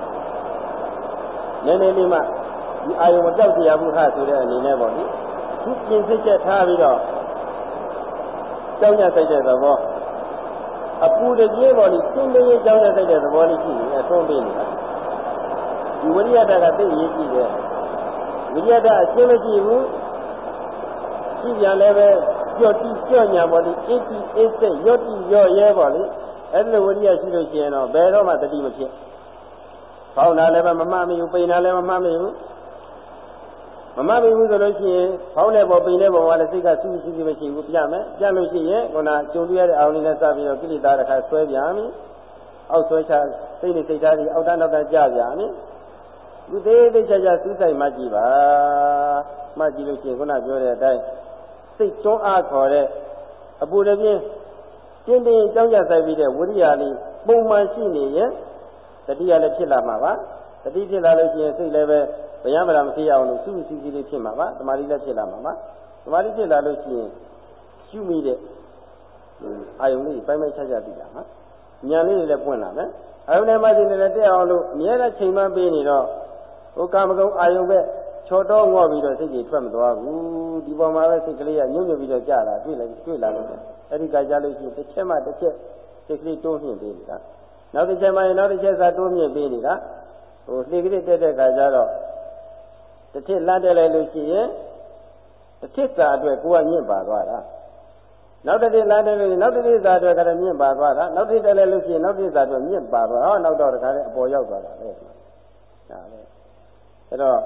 S1: နည်းနည်းလေးမှဒီအာယုံမကြောက်ကြရဘူးဟာဆိုတဲ့အနေနဲ့ပေါ့လေသူပြင်စစ်ချက်ထားပြီးတော့ကြောင်းရဆိုင်တဲ့သဘောအပူတကြီးပေါ့လေသင်္ကေတကြောင်းရဆိုင်တဲ့သဘောလေးရှိနေအဆုံးပေးနေတာဒီဝိရိယတကသိရေးကြည့်တယ်ဝိရိယတအရှင်းမရှိဘူးရှိပြန်လည်းပဲကြော့တိကြော့ညာပေါ့လေအစ်တိအစ်စိတ်ရော့တိရော့ရဲပေါ့လေအဲ့လိုဝိရိယရှိလို့ရှိရင်တော့ဘယ်တော့မှတတိမဖြစ်ဖောင်းတာလည်းပဲမမှတ်မိဘူးပိန်တာလည်းမမှတ်မိဘူးမမှတ်မိဘူးဆိုလို့ရှိရင်ဖောင်းတဲ့ပေါ်ပိန်တဲ့ပေါ်ကလည်းစိတ်ကစူးစူးစူးမရှိဘူးပြမယ်ပြလို့ရှိရင်ခုနကြုံတွေ့ရတဲ့အာရုံလေးနဲ့စပြီးတော့ကိလေသာတစ်ခါဆွဲပြန်ပြီအောက်ဆွဲချစိတ်နဲ့စိတ်သားကြီးအောက်တန်းနောက်တန်းကြပြန်ပြီဒီသေးသေးချာချာစူးစိုက်မှကြည့်ပါမှကြည့်လို့ရှိရင်ခုနပြောတဲ့အတိုင်းစိတ်တွန်းအားခေါ်တဲ့အပူတပြင်းကျင်းတင်းကြောင်းကြဆိုင်ပြီးတဲ့ဝိရိယလေးပုံမှန်ရှိနေရင်တတိယလည်းဖြစ်လာမှာပါတတိဖြစ်လာလို့ရှိရင်စိတ်လည်းပဲဗျာမလာမဖြစ်အောင်လို့စူးစူးစီးလေးဖြစ်မှာပါတမာရီလည်းဖြစ်လာမှာပါသမာဓိဖြစ်လာလို့ရှိရင်ရှုမိတဲ့အာယုန်လေးပိုင်းပိုင်းခြားခြားပြီးတာဟာဉာဏ်လေးတွေလည်းပွင့်လာမယ်အာယုန်နဲ့မှသိနေလည်းတက်အောင်လို့အများနဲ့ချိန်မှပေးနေတော့ဟိုကာမဂုဏ်အာယုန်ပဲချော်တော့ငေါ့ပြီးတော့စိတ်ကြီးထွက်မသွားဘူးဒီပေါ်မှာပဲစိတ်ကလေးကညှို့ညွတ်ပြီးတော့ကြာလာတွေ့လိုက်တွေ့လာလို့အဲ့ဒီကကြလို့ရှိရင်တစ်ချက်မှတစ်ချက်စိတ်ကလေးတိုးမြင့်ပေးနေတာနောက်တစ်ချက်မှရင်နောက်တစ်ချက်စာတိုးမြင့်ပေးနေတာဟိုလှေကလေးတက်တဲ့ကကြတော့တစ်ထစ်လမ်းတက်လိုက်လို့ရှိရင်တစ်ထစ်စာအတွက်ကိုယ်ကညင့်ပါသွားတာနောက်တစ်ထစ်လမ်းတက်လို့နောက်တစ်ထစ်စာအတွက်ကလည်းညင့်ပါသွားတာနောက်တစ်ထစ်တက်လိုက်လို့ရှိရင်နောက်တစ်ထစ်စာအတွက်ညင့်ပါသွားဟောနောက်တော့တခါလေးအပေါ်ရောက်သွားတာလေဒါပဲအဲ့တော့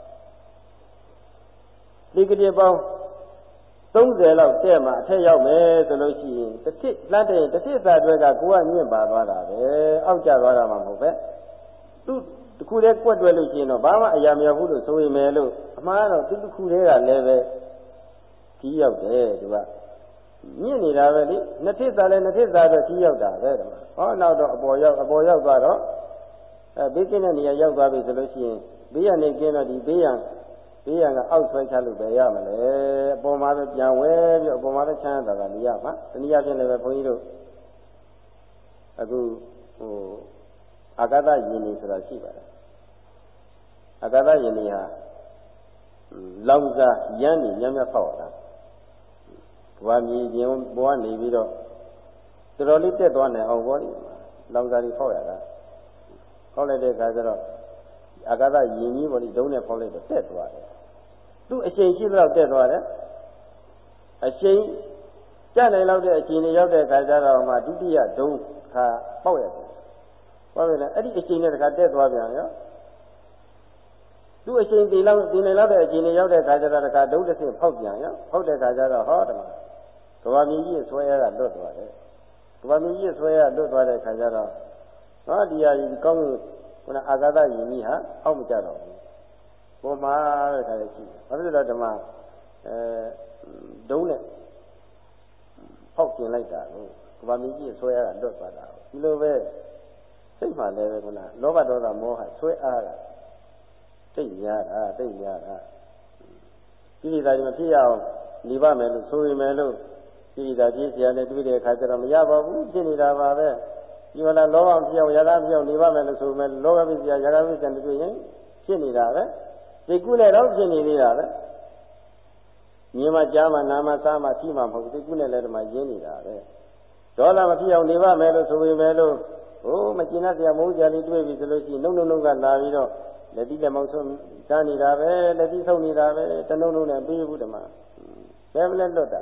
S1: ဒီကတိပေါင်းသုံးဆယ်လောက်တဲ့မှာအထက်ရောက်မယ်ဆိုလို့ရှိရင်တစ်ထစ်လမ်းတက်ရင်တစ်ထစ်စာအတွက်ကကိုယ်ကညင့်ပါသွားတာပဲအောက်ကျသွားတာမှမဟုတ်ပဲသူတခုတည်းကွက်တွဲလို့ရှိရင်တော့ဘာမှအရာမရောက်ဘူးလို့ဆိုရင်မယ်လို့အမှားတော့သူတခုတည်းကလည်းပဲကြီးရောက်တယ်သူကညင့်နေတာပဲလေနှစ်ထစ်စာလည်းနှစ်ထစ်စာတော့ကြီးရောက်တာပဲဒီမှာဟောနောက်တော့အပေါ်ရောက်အပေါ်ရောက်သွားတော့အဲဘေးကင်းတဲ့နေရာရောက်သွားပြီဆိုလို့ရှိရင်ဘေးရနေကင်းတော့ဒီဘေးရန်ဘေးရန်ကအောက်ဆွဲချလို့ပဲရမလဲအပေါ်မှာပဲပြန်ဝဲပြီးအပေါ်မှာပဲချမ်းသာတာနေရမှာတနည်းအားဖြင့်လည်းပဲဘုန်းကြီးတို့အခုဟိုအာဂတယဉ်နေဆိုတာရှိပါတယ်အာဂတယဉ်နေဟာလောင်စာရမ်းနေညံ့ညံ့ဖောက်တာဘဝမြည်ခြင်းဘဝနေပြီးတော့တော်တော်လေးတက်သွားနိုင်အောင်ဘောလေလောင်စာတွေဖောက်ရတာဖောက်လိုက်တဲ့အခါကျတော့အာဂတယဉ်ကြီးဘောလေဒုံးနဲ့ဖောက်လိုက်တော့တက်သွားတယ်သူ့အချိန်ရှိတော့တက်သွားတယ်အချိန်ကျနိုင်လောက်တဲ့အချိန်တွေရောက်တဲ့အခါကျတော့မှဒုတိယဒုံးခါပေါက်ရတယ်ဘာပဲလဲအဲ့ဒီအချိန်နဲ့တခါတက်သွားပြန်ရောသူ့အချိန်ဒီလောက်ဒီနေလောက်တဲ့အချိန်နဲ့ရောက်တဲ့ခါကျတော့တခါဒုတစ်ဆင့်ဖောက်ပြန်ရောဖောက်တဲ့ခါကျတော့ဟောတယ်မှာကဘာမီကြီးဆွဲရတာလွတ်သွားတယ်ကဘာမီကြီးဆွဲရလွတ်သွားတဲ့ခါကျတော့ဟောဒီဟာကြီးကောင်းခုနအာဂတယဉ်ကြီးဟာအောက်မကြတော့ဘူးပေါ်မှာတဲ့ခါလေးရှိတယ်ဘာဖြစ်လို့လဲဓမ္မအဲဒုံးနဲ့ဖောက်ပြင်လိုက်တာကိုကဘာမီကြီးဆွဲရတာလွတ်သွားတာဒီလိုပဲစိတ်မှလည်းပဲခုနလောဘဒေါသမောဟဆွဲအားတာတိတ်များတာတိတ်များတာကိလေသာတွေမဖြစ်ရအောင်နေပါမယ်လို့ဆိုရင်မယ်လို့ကိလေသာပြည့်စရာနဲ့တွေ့တဲ့အခါကျတော့မရပါဘူးဖြစ်နေတာပါပဲဒီမှာလောဘမဖြစ်အောင်ရာဂမဖြစ်အောင်နေပါမယ်လို့ဆိုမယ်လောဘပြည့်စရာရာဂပြည့်စရာတွေ့ရင်ဖြစ်နေတာပဲဒီကုနဲ့တော့ဖြစ်နေသေးတာပဲမြင်မှကြားမှနားမှစားမှထိမှမဟုတ်ဘူးဒီကုနဲ့လည်းဒီမှာရင်းနေတာပဲဒေါသမဖြစ်အောင်နေပါမယ်လို့ဆိုရင်မယ်လို့ဟိုမကျင်တတ်စရာမဟုတ်ကြလေးတွေ့ပြီဆိုလို့ရှိရင်နှုတ်နှုတ်နှုတ်ကလာပြီးတော့လက်တိလက်မောင်းဆုံးစားနေတာပဲလက်တိဆုံးနေတာပဲတနှုတ်နှုတ်နဲ့ပြီးဘူးဓမ္မဘယ်မလဲလွတ်တာ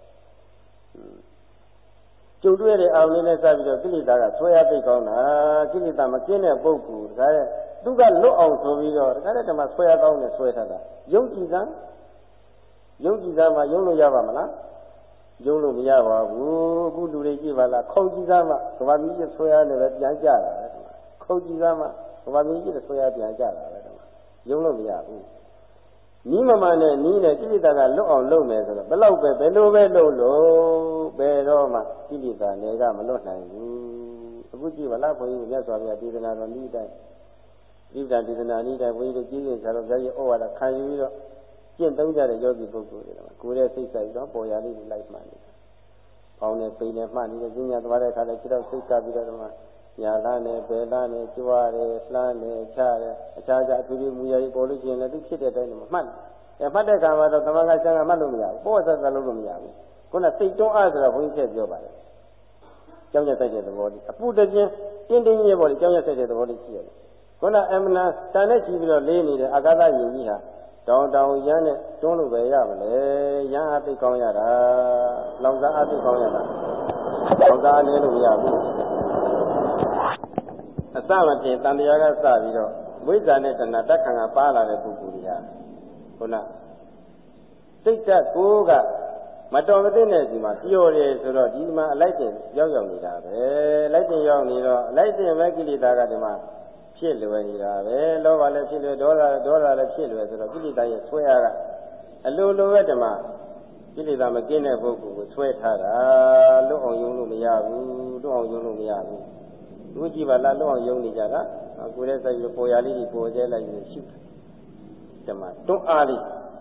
S1: ကျုပ်တွေ့တဲ့အောင်လေးနဲ့စပြီးတော့ကိလေသာကဆွဲရသိကောင်းတာကိလေသာမကင်းတဲ့ပုဂ္ဂိုလ်ဒါရဲ့သူကလွတ်အောင်ဆိုပြီးတော့ဒါကြတဲ့ဓမ္မဆွဲရကောင်းနဲ့ဆွဲထားတာယုံကြည်စမ်းယုံကြည်စမ်းမှယုံလို့ရပါမလားယုံလို့မရပါဘူးအခုလူတွေကြည့်ပါလားခုံကြည်စမ်းမှကဘာမီးဆွဲရနေပဲပြန်ကြတာပဲခုံကြည်စမ်းမှကဘာမီးကြီးဆွဲရပြန်ကြတာပဲဓမ္မယုံလို့မရဘူးနီးမမှန်နဲ့နီးနဲ့ကိလေသာကလွတ်အောင်လုပ်မယ်ဆိုတော့ဘလောက်ပဲဘယ်လိုပဲလုပ်လို့ဘယ်တော့မှကိလေသာတွေကမလွတ်နိုင်ဘူးအခုကြည့်ပါလားဘုန်းကြီးမြတ်စွာဘုရားဒေသနာတော်ဤတိုင်းဤတိုင်းဒေသနာဤတိုင်းဘုန်းကြီးတို့ကြည့်ရင်ဆရာတော်ဘုရားကြီးဩဝါဒခံယူပြီးတော့ကျင့်သုံးကြတဲ့ယောဂီပုဂ္ဂိုလ်တွေတော့ကိုယ်ရဲ့စိတ်ဆိုင်တော့ပေါ်ရလေးတွေလိုက်မှန်နေတယ်။ပေါင်းနဲ့ပိန်နဲ့မှတ်နေတဲ့ဉာဏ်သွားတဲ့အခါလည်းခြေတော့စိတ်ကပြီးတော့မှညာလားနဲ့ဘယ်လားနဲ့ကြွားတယ်လှမ်းတယ်ချတယ်အခြားခြားအထူးထူးမူရည်ပေါ်လို့ရှိရင်လည်းသူဖြစ်တဲ့အတိုင်းမှမှတ်တယ်။အဲမှတ်တဲ့အခါမှာတော့သမဂ္ဂဆံကမှတ်လို့မရဘူး။ပေါ်ဆက်ဆက်လုပ်လို့မရဘူး။ခုနစိတ်တွန်းအားဆိုတော့ဘုန်းကြီးဆက်ပြောပါတယ်။ကြောင်းရဆိုင်တဲ့သဘောလေးအပူတပြင်းတင်းတင်းကြီးပေါ်လေးကြောင်းရဆိုင်တဲ့သဘောလေးရှိရတယ်။ခုနအမနာတန်နဲ့ချီပြီးတော့လေးနေတဲ့အာဂတယဉ်ကြီးဟာတောင်တောင်ရမ်းနဲ့တွန်းလို့ပဲရမလဲရမ်းအားသိကောင်းရတာလောင်စားအားသိကောင်းရတာလောင်စားအားနည်းလို့မရဘူးအစမဖြင့်တန်တရားကစပြီးတော့ဝိဇ္ဇာနဲ့တဏှာတက်ခံကပါလာတဲ့ပုဂ္ဂိုလ်ကြီးဟာခုနစိတ်ဓာတ်ကိုကမတော်မသင့်တဲ့ဒီမှာပြောတယ်ဆိုတော့ဒီမှာအလိုက်တင်ရောက်ရောက်နေတာပဲအလိုက်တင်ရောက်နေတော့အလိုက်တင်ပဲကိလေသာကဒီမှာဖြစ်လွယ်နေတာပဲလောဘလည်းဖြစ်လွယ်ဒေါသဒေါသလည်းဖြစ်လွယ်ဆိုတော့ကိလေသာရဲ့ဆွဲရကအလိုလိုပဲဓမ္မကိလေသာမကင်းတဲ့ပုဂ္ဂိုလ်ကိုဆွဲထားတာလွတ်အောင်ယုံလို့မရဘူးလွတ်အောင်ယုံလို့မရဘူးသူကြည့်ပါလားလွတ်အောင်ယုံနေကြတာကိုယ်ရဲ့စိုက်ပြီးပေါ်ရလေးကြီးပေါ်ကျဲလိုက်ပြီးရှုဓမ္မတွန်းအားလေး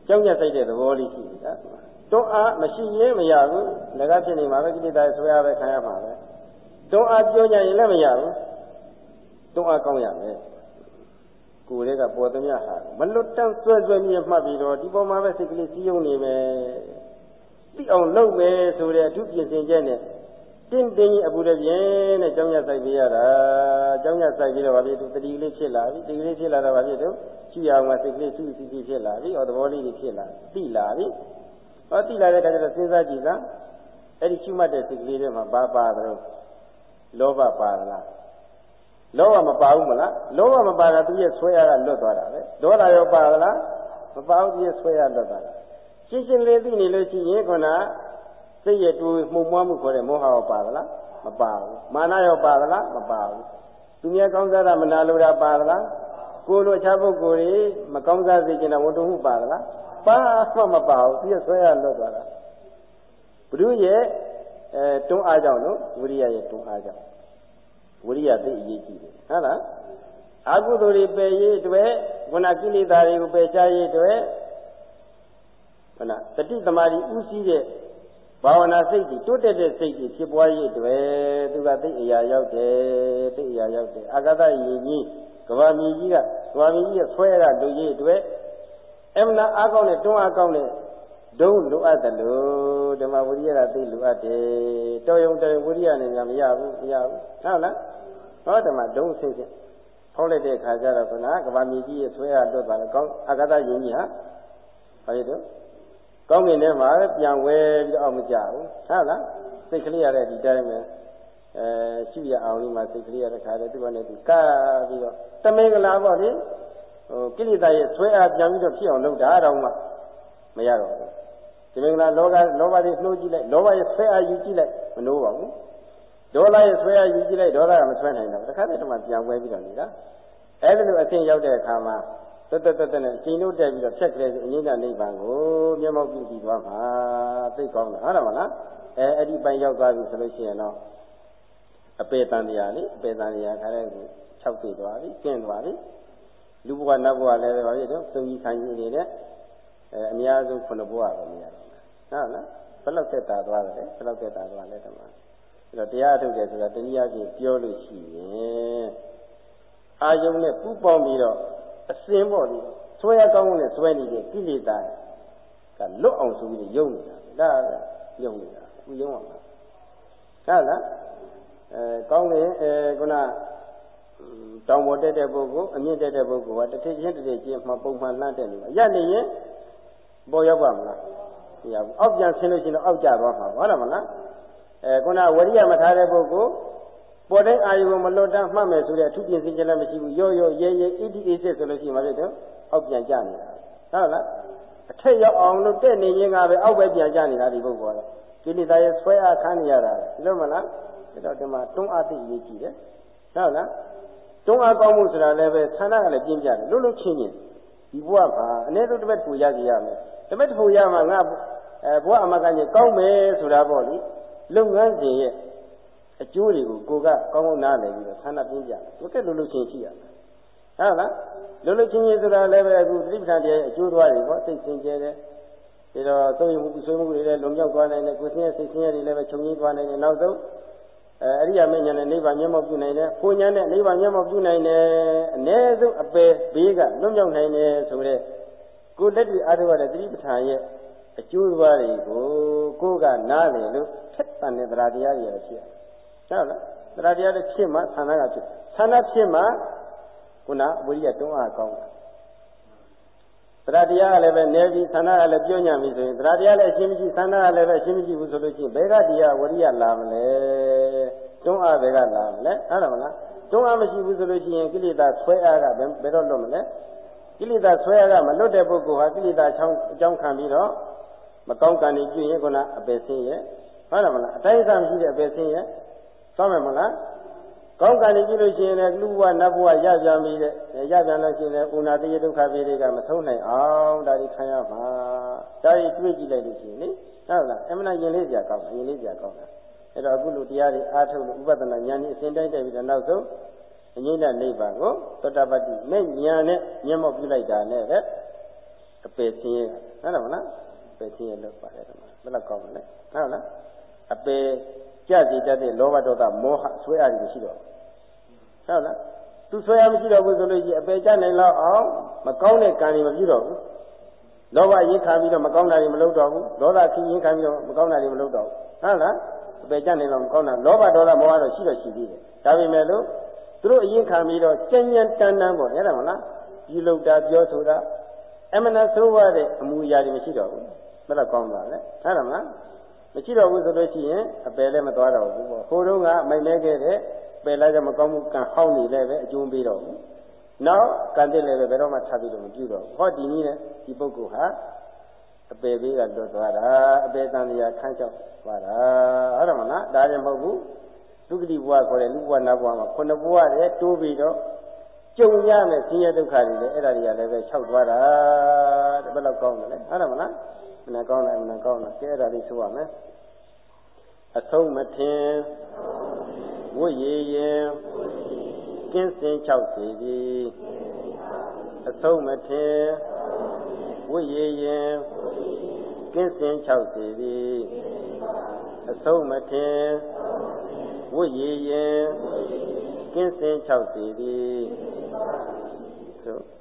S1: ကြောင့်ညဆိုင်တဲ့သဘောလေးရှိနေတာတွန်းအားမရှိရင်မရဘူးငါကဖြစ်နေမှာပဲကိလေသာဆွဲရပဲခံရမှာပဲတွန်းအားပြောကြရင်လည်းမရဘူးတွန်းအားကောင်းရမယ်ကိုယ်တွေကပေါ်သမျှဟာမလွတ်တမ်းဆွဲဆွဲမြင်မှတ်ပြီးတော့ဒီပေါ်မှာပဲစိတ်ကလေးစီးယုံနေမယ်သိအောင်လုပ်မယ်ဆိုတဲ့အထူးပြင်ဆင်ချက်နဲ့တင်းတင်းကြီးအပူတပြင်းနဲ့ကြောင်းရဆိုင်ပြရတာကြောင်းရဆိုင်ပြီးတော့ဗာပြီသူတတိလေးဖြစ်လာပြီတတိလေးဖြစ်လာတော့ဗာပြီသူကြည့်အောင်မှစိတ်ကလေးစုစီစီဖြစ်လာပြီဟောသဘောလေးတွေဖြစ်လာသိလာပြီဟောသိလာတဲ့အခါကျတော့စဉ်းစားကြည့်စမ်းအဲ့ဒီရှုမှတ်တဲ့စိတ်ကလေးတွေမှာဘာပါသလဲလောဘပါလားလောဘမပါဘူးမလားလောဘမပါတာသူရဲ့ဆွဲရကလွတ်သွားတာပဲဒေါသရောပါလားမပါဘူးသူရဲ့ဆွဲရလွတ်သွားတာရှင်းရှင်းလေးသိနေလို့ရှိရင်ခုနစိတ်ရတူမှုမွားမှုခေါ်တဲ့မောဟရောပါသလားမပါဘူးမာနရောပါသလားမပါဘူးသူများကောင်းစားတာမနာလိုတာပါသလားကိုယ်လိုအခြားပုဂ္ဂိုလ်တွေမကောင်းစားစေချင်တာဝန်တုံမှုပါသလားပါမှမပါဘူးသူရဲ့ဆွဲရလွတ်သွားတာဘုရုရဲ့အဲတွန်းအားကြောင့်နော်ဝိရိယရဲ့တွန်းအားကြောင့်ဝိရိယသိအရေးကြီးတယ်ဟုတ်လားအကုသိုလ်တွေပယ်ရေးအတွက်ခုနကိလေသာတွေကိုပယ်ချရေးအတွက်ခုနတတိသမารီဥစည်းတဲ့ဘာဝနာစိတ်ကြီးတိုးတက်တဲ့စိတ်ကြီးဖြစ်ပွားရေးအတွက်သူကသိအရာရောက်တယ်သိအရာရောက်တယ်အာဂတယဉ်ကြီးကဘာမီကြီးကကဘာမီကြီးရဲ့ဆွဲရလူကြီးအတွက်အမနာအားကောင်းတဲ့တွန်းအားကောင်းတဲ့ဒုံလိုအပ်တယ်လို့ဓမ္မဝိရိယကသိလိုအပ်တယ်တော်ရုံတော်ရုံဝိရိယနဲ့ညာမရဘူးမရဘူးဟုတ်လားဟောဓမ္မဒုံဆင်းဆင်းဖောက်လိုက်တဲ့အခါကျတော့ခုနကဘာမြေကြီးရဲ့ဆွဲရတွတ်ပါလေကောင်းအာဂတယဉ်ကြီးဟာဘာလို့တော့ကောင်းကင်ထဲမှာပြန်ဝဲပြီးတော့အောင်မကြဘူးဟုတ်လားစိတ်ကလေးရတဲ့ဒီတိုင်းပဲအဲရှိရအောင်လေးမှာစိတ်ကလေးရတဲ့ခါတည်းသူကလည်းသူကားပြီးတော့တမင်္ဂလာပေါ့လေဟိုကိလေသာရဲ့ဆွဲအားပြန်ပြီးတော့ဖြစ်အောင်လုပ်တာတော့မှမရတော့ဘူးဒီမင်္ဂလာလောကလောဘတွေနှိုးကြည့်လိုက်လောဘရဲ့ဆွဲအားယူကြည့်လိုက်မနှိုးပါဘူးဒေါသရဲ့ဆွဲအားယူကြည့်လိုက်ဒေါသကမဆွဲနိုင်တော့တခါတည်းတည်းမှပြန်ဝဲပြီးတော့နေတာအဲဒီလိုအဆင့်ရောက်တဲ့အခါမှာတတ်တတ်တတ်နဲ့ချိန်လို့တက်ပြီးတော့ဖြတ်ကလေးဆိုအငြိမ့်တဲ့နိဗ္ဗာန်ကိုမျက်မှောက်ပြုပြီးသွားမှာသိကောင်းတယ်ဟုတ်တယ်မလားအဲအဲ့ဒီပိုင်းရောက်သွားပြီဆိုလို့ရှိရင်တော့အပေတန်တရားလေအပေတန်တရားခါတဲ့ကို၆သိသွားပြီကျင့်သွားပြီလူဘဝနတ်ဘဝလည်းပဲပါပြီတော့သုံးကြီးခံကြီးနေတဲ့အဲအများဆုံးခုနှစ်ဘဝပဲမြင်ရတယ်ဟုတ်လားဘယ်လောက်သက်သာသွားတယ်ဘယ်လောက်သက်သာသွားလဲတမအဲ့တော့တရားထုတ်တယ်ဆိုတာတနည်းအားဖြင့်ပြောလို့ရှိရင်အာယုံနဲ့ပူးပေါင်းပြီးတော့အစင်းပေါ့လေဆွဲရကောင်းနဲ့ဆွဲနေတဲ့ကိလေသာကလွတ်အောင်ဆိုပြီးယုံနေတာဒါကယုံနေတာအခုယုံအောင်ဟုတ်လားအဲကောင်းတယ်အဲခုနတောင်ပေါ်တက်တဲ့ပုဂ္ဂိုလ်အမြင့်တက်တဲ့ပုဂ္ဂိုလ်ကတစ်ထစ်ချင်းတစ်ထစ်ချင်းမှပုံမှန်လှမ်းတက်နေမှာရက်နေရင်ပေါ်ရောက်ပါမလားမရဘူးအောက်ပြန်ဆင်းလို့ရှိရင်တော့အောက်ကျသွားမှာဟုတ်တယ်မလားအဲခုနဝရိယမထားတဲ့ပုဂ္ဂိုလ်ပေါ်တဲ့အာယုံမလွတ်တမ်းမှတ်မယ်ဆိုတဲ့အထူးပြင်ဆင်ချက်လည်းမရှိဘူးရော့ရော့ရဲရဲအီဒီအေးစစ်ဆိုလို့ရှိရင်မဖြစ်တော့အောက်ပြန်ကျနေတာဟုတ်လားအထက်ရောက်အောင်လို့တက်နေရင်ကပဲအောက်ပဲပြန်ကျနေတာဒီပုဂ္ဂိုလ်ကကိလေသာရဲ့ဆွဲအားခံနေရတာဒီလိုမလားဒါတော့ဒီမှာတွန်းအားသိရေးကြည့်တယ်ဟုတ်လားတွန်းအားကောင်းမှုဆိုတာလည်းပဲဆန္ဒကလည်းပြင်းပြတယ်လွတ်လွတ်ချင်းချင်းဒီဘဝမှာအနည်းဆုံးတစ်ပတ်ကိုရကြရမယ်တစ်ပတ်ကိုရမှာငါအဲဘဝအမကကြီးကောင်းမယ်ဆိုတာပေါ့လေလုပ်ငန်းစဉ်ရဲ့အကျိုးတွေကိုကိုကကောင်းကောင်းနားလည်ပြီးတော့ဆန္ဒပြင်းပြတယ်ဘုကဲလွတ်လွတ်ချင်းရှိရမယ်ဟုတ်လားလွတ်လွတ်ချင်းချင်းဆိုတာလည်းပဲအခုသတိပဋ္ဌာန်တရားရဲ့အကျိုးသွားတွေပေါ့စိတ်စင်ကြယ်တယ်ဒီတော့သုံးရမှုဆွေးမှုတွေလည်းလုံမြောက်သွားနိုင်တယ်ကိုယ်စင်းရဲ့စိတ်စင်းရဲ့တွေလည်းပဲခြုံငင်းသွားနိုင်တယ်နောက်ဆုံးအဲအရိယာမဉ္ဇဉ်နဲ့နိဗ္ဗာန်မျက်မှောက်ပြုနိုင်တယ်။ဘုံဉာဏ်နဲ့နိဗ္ဗာန်မျက်မှောက်ပြုနိုင်တယ်။အ ਨੇ ဆုံးအပယ်ဘေးကလွတ်မြောက်နိုင်တယ်ဆိုတဲ့ကိုယ်လက်တွေ့အားထုတ်ရတဲ့သတိပဋ္ဌာန်ရဲ့အကျိုးသွားတွေကိုကိုယ်ကနားလည်လို့ထက်တန်တဲ့တရားတရားတွေဖြစ်ရတယ်။ဟုတ်လား။တရားတရားတွေဖြစ်မှဆန္ဒကဖြစ်။ဆန္ဒဖြစ်မှခုနဝိရိယတွန်းအားကောင်းတာ။တရားတရားကလည်းပဲနေပြီးဆန္ဒကလည်းပြောညံ့ပြီဆိုရင်တရားတရားလည်းအရှင်းမရှိဆန္ဒကလည်းပဲအရှင်းမရှိဘူးဆိုလို့ရှိရင်ဘယ်ကတရားဝိရိယလာမလဲတွန်းအားဘယ်ကလာမလဲဟုတ်တယ်မလားတွန်းအားမရှိဘူးဆိုလို့ရှိရင်ကိလေသာဆွဲအားကဘယ်တော့လွတ်မလဲကိလေသာဆွဲအားကမလွတ်တဲ့ပုဂ္ဂိုလ်ဟာကိလေသာအကြောင်းခံပြီးတော့မကောင်းကံတွေပြုရင်ခုနအပယ်ဆင်းရဲ့ဟုတ်တယ်မလားအတိုင်းအဆမရှိတဲ့အပယ်ဆင်းရဲ့သွားမယ်မလားကောင်းကံတွေပြုလို့ရှိရင်လည်းလူဘဝနတ်ဘဝရပြန်ပြီးတဲ့ရပြန်လို့ရှိရင်လည်းဥနာတိယဒုက္ခပေတွေကမဆုံးနိုင်အောင်ဒါတွေခံရမှာဒါတွေတွေးကြည့်လိုက်လို့ရှိရင်လေဟုတ်လားအမှန်ရင်လေးစရာကောင်းတယ်ရင်လေးစရာကောင်းတယ်အဲ့တော့အခုလူတရားတွေအားထုတ်လို့ဥပဒနာဉာဏ်ကြီးအစဉ်တိုင်းတက်ပြီးတော့နောက်ဆုံးအငြိမ့်တဲ့နိဗ္ဗာန်ကိုသောတာပတ္တိမဲ့ဉာဏ်နဲ့မျက်မှောက်ပြုလိုက်တာနဲ့ပဲအပေချင်းဟုတ်တယ်မလားအပေချင်းလောက်ပါတယ်ဒီမှာဘယ်လောက်ကောင်းလဲဟုတ်လားအပေကြစီတတ်တဲ့လောဘဒေါသမောဟဆွဲအားတွေရှိတော့ဟုတ်လားသူဆွဲအားမရှိတော့ဘူးဆိုလို့ရှိရင်အပေကြနိုင်လောက်အောင်မကောင်းတဲ့ကံတွေမပြုတော့ဘူးလောဘရင်ခံပြီးတော့မကောင်းတာတွေမလုပ်တော့ဘူးဒေါသခင်းရင်ခံပြီးတော့မကောင်းတာတွေမလုပ်တော့ဘူးဟုတ်လားအပေကြနိုင်လောက်မကောင်းတာလောဘဒေါသမောဟတော့ရှိတော့ရှိသေးတယ်ဒါပေမဲ့လို့သူတို့အရင်ခံပြီးတော့ကြံ့ကြံ့တန်းတန်းပေါ့ရတာမလားပြုလုပ်တာပြောဆိုတာအမှန်တရားဆိုးရတဲ့အမှုအရာတွေမရှိတော့ဘူးဘယ်တော့ကောင်းတာလဲဟုတ်တယ်မလားမရှိတော့ဘူးဆိုလို့ရှိရင်အပယ်လည်းမသွားတော့ဘူးပေါ့ဟိုတုန်းကမိုက်မဲခဲ့တဲ့ပယ်လိုက်ကြမကောင်းမှုကံဟောင်းနေလည်းပဲအကျိုးပေးတော့ဘူးနောက်ကံတက်လည်းပဲဘယ်တော့မှထားပြီးတော့မပြုတော့ဘူးဟောဒီနည်းနဲ့ဒီပုဂ္ဂိုလ်ဟာအပယ်ပေးကလွတ်သွားတာအပယ်တန်တရားခန်းချောက်သွားတာဟုတ်တယ်မလားဒါလည်းမဟုတ်ဘူးဒုက္ခတိဘဝခေါ်တဲ့လူဘဝနတ်ဘဝမှာခုနှစ်ဘဝတည်းတိုးပြီးတော့ကြုံရမယ်ဆင်းရဲဒုက္ခတွေလည်းအဲ့ဒါတွေကလည်းပဲခြောက်သွားတာတဲ့ဘယ်လောက်ကောင်းတယ်လဲဟုတ်တယ်မလားမနာကောင်းတယ်မနာကောင်းတယ်ကဲအဲ့ဒါလေးဆိုရမယ်အဆုံးမထင်ဝိရည်ရင်ကင်းစင်၆စီသည်အဆုံးမထင်ဝိရည်ရင်ကင်းစင်၆စီသည်အဆုံးမထင်ဝိရည်ရင်ကင်းစင်၆စီသည်သို့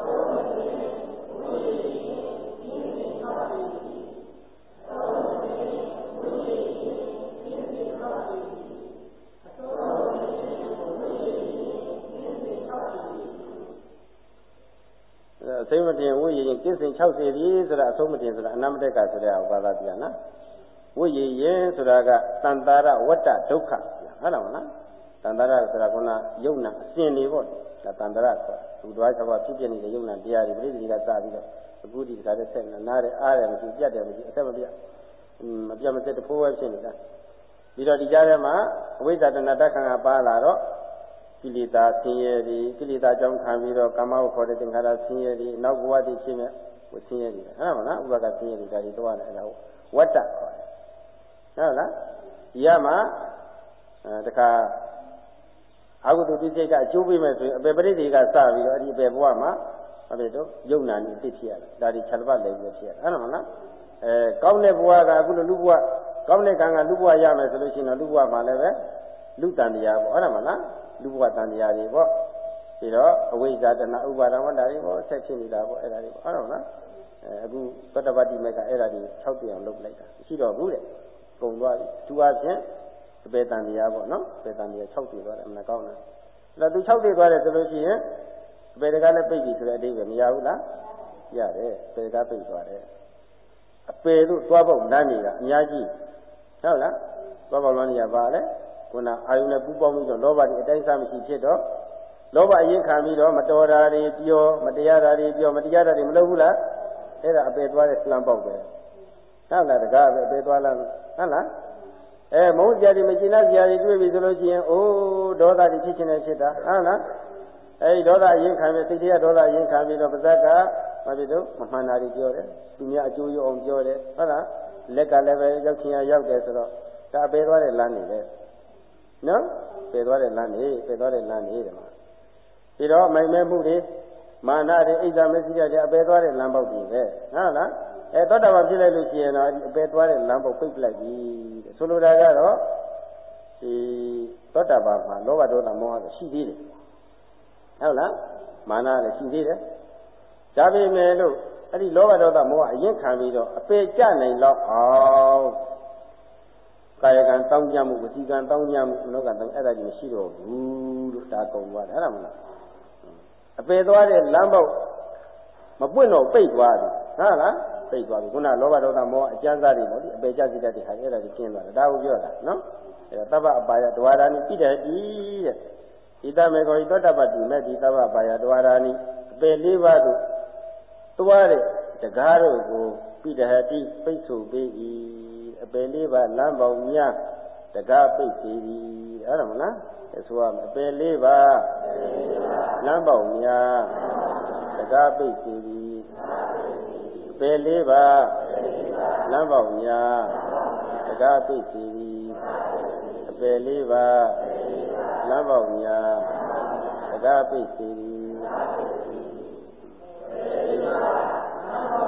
S1: အဆုံးမတင်ဝိရရင်ကင်းစင်၆စီသည်ဆိုတာအဆုံးမတင်ဆိုတာအနမတက်ကဆိုတဲ့ဥပါဒပြန်နော်ဝိရရင်ဆိုတာကတန်တာရဝတ္တဒုက္ခဟုတ်လားမလားတန်တာရဆိုတာကယုံနာအစဉ်တွေပေါ့ဒါတန်တာရဆိုတာသူတော်၆ပါးဖြစ်ပြနေတဲ့ယုံနာတရားတွေပြိဋိကစပြီးတော့အခုဒီကတည်းကဆက်နားတယ်အားတယ်မရှိပြတ်တယ်မရှိအသက်မပြတ်မပြတ်မစက်တဖိုးပဲဖြစ်နေတာပြီးတော့ဒီကြားထဲမှာအဝိဇ္ဇာတဏ္ဍတက္ခံကပါလာတော့ကိလေသာဆင်းရဲတွေကိလေသာကြောင့်ခံပြီးတော့ကာမဝခေါ်တဲ့သင်္ခါရဆင်းရဲတွေနောက်ဘဝတည်ဖြစ်မဲ့ဝဆင်းရဲတွေဟုတ်လားမလားဥပကဆင်းရဲတွေဒါတွေတော့ရတယ်အဲ့ဒါဝတ္တခေါ်တယ်ဟုတ်လားဒီကမှာအဲတခါအာဟုတုတိစိတ်ကအကျိုးပေးမယ်ဆိုရင်အပေပရိသေကစပြီးတော့အဲ့ဒီအပေဘဝမှာဘာဖြစ်တော့ယုံနာနေသိဖြစ်ရတယ်ဒါဒီခြေတစ်ပတ်လည်းပြဖြစ်ရတယ်ဟုတ်လားမလားအဲကောင်းတဲ့ဘဝကအခုလိုလူဘဝကောင်းတဲ့ကံကလူဘဝရမယ်ဆိုလို့ရှိရင်တော့လူဘဝမှာလည်းပဲလူတန်တရားပေါ့ဟုတ်လားမလားလူဘဝတန်တရားတွေပေါ့ပြီးတော့အဝိဇ္ဇာတဏှာဥပါဒဝတ္တတွေပေါ့ဆက်ဖြစ်နေတာပေါ့အဲ့ဒါတွေပေါ့ဟုတ်လားမလားအဲအခုပတ္တပတ္တိမေကအဲ့ဒါတွေ၆ပြအောင်လုပ်လိုက်တာရှိတော့ဘူးတဲ့ကုန်သွားပြီသူအချင်းအပေတန်တရားပေါ့နော်အပေတန်တရား၆ပြသွားတယ်မကောင်းလားအဲ့တော့သူ၆ပြသွားတယ်ဆိုလို့ရှိရင်အပေတကားလည်းပိတ်ပြီဆိုတဲ့အဓိပ္ပာယ်မရဘူးလားရတယ်အပေတကားပိတ်သွားတယ်အပေတို့သွားပေါက်လမ်းနေကအများကြီးဟုတ်လားသွားပေါက်လမ်းနေရပါလေခုနအာယုနဲ့ပူပေါင်းပြီးတော့လောဘတွေအတိုင်းစားမရှိဖြစ်တော့လောဘအရင်ခံပြီးတော့မတော်တာတွေပြောမတရားတာတွေပြောမတရားတာတွေမလုပ်ဘူးလားအဲ့ဒါအပေသွားတဲ့လမ်းပေါက်ပဲဟုတ်လားတကားပဲအပေသွားလမ်းဟုတ်လားအဲမုန်းကြတယ်မကျင်တဲ့ကြတယ်တွေ့ပြီဆိုလို့ရှိရင်အိုးဒေါသတွေဖြစ်ခြင်းနဲ့ဖြစ်တာဟုတ်လားအဲဒီဒေါသအရင်ခံပြီးစိတ်တရားဒေါသအရင်ခံပြီးတော့ပါဇက်ကဘာဖြစ်လို့မမှန်တာတွေပြောတယ်သူများအကျိုးရအောင်ပြောတယ်ဟုတ်လားလက်ကလည်းပဲရောက်ချင်ရရောက်တယ်ဆိုတော့ဒါအပေသွားတဲ့လမ်းနေပဲနော်ပေသွားတဲ့လမ်းနေပေသွားတဲ့လမ်းနေတယ်မှာပြီးတော့မိုင်မဲမှုတွေမာနတွေအိဇာမသိရတဲ့အပေသွားတဲ့လမ်းပေါက်ကြီးပဲဟုတ်လားအဲသောတာပန်ဖြစ်လိုက်လို့ရှိရင်တော့အပေသွားတဲ့လမ်းပေါက်ပိတ်ပလိုက်ပြီဆိုလိုတာကတော့ဒီသောတာပန်မှာလောဘဒေါသမောဟရှိသေးတယ်ဟုတ်လားမာနလည်းရှိသေးတယ်ဒါပေမဲ့လို့အဲ့ဒီလောဘဒေါသမောဟအရင်ခံပြီးတော့အပေကျနိုင်တော့အောင်ကာယကံတောင်းကြမှုဝစီကံတောင်းကြမှုလောကတောင်းအဲ့ဒါကြီးမရှိတော့ဘူးလို့ဒါကုန်သွားတယ်ဟုတ်လားမလားအပေသွားတဲ့လမ်းပေါက်မပွင့်တော့ပိတ်သွားတယ်ဟုတ်လားပိတ်သွားပြီခုနလောဘဒေါသမောဟအကျဉ်းစားတွေပေါ့ဒီအပေကျစိတတ်တဲ့ဟာအဲ့ဒါကြီးကျင်းသွားတယ်ဒါကိုပြောတာနော်အဲ့ဒါတပ္ပအပါယဒဝါရာနိပြိတ္တိတဲ့ဣတမေကောဤသောတပ္ပတိမဲ့ဒီတပ္ပအပါယဒဝါရာနိအပေလေးပါးတို့သွားတဲ့တကားတို့ကိုပြိတ္တိပိတ်ဆို့ပေး၏အပေလေးပါလမ်းပေါင်းများတကားပိတ်စီသည်အဲ့ဒါမလားဆိုရမယ်အပေလေးပါလမ်းပေါင်းများတကားပိတ်စီသည်အပေလေးပါလမ်းပေါင်းများတကားပိတ်စီသည်အပေလေးပါလမ်းပေါင်းများတကားပိတ်စီသည်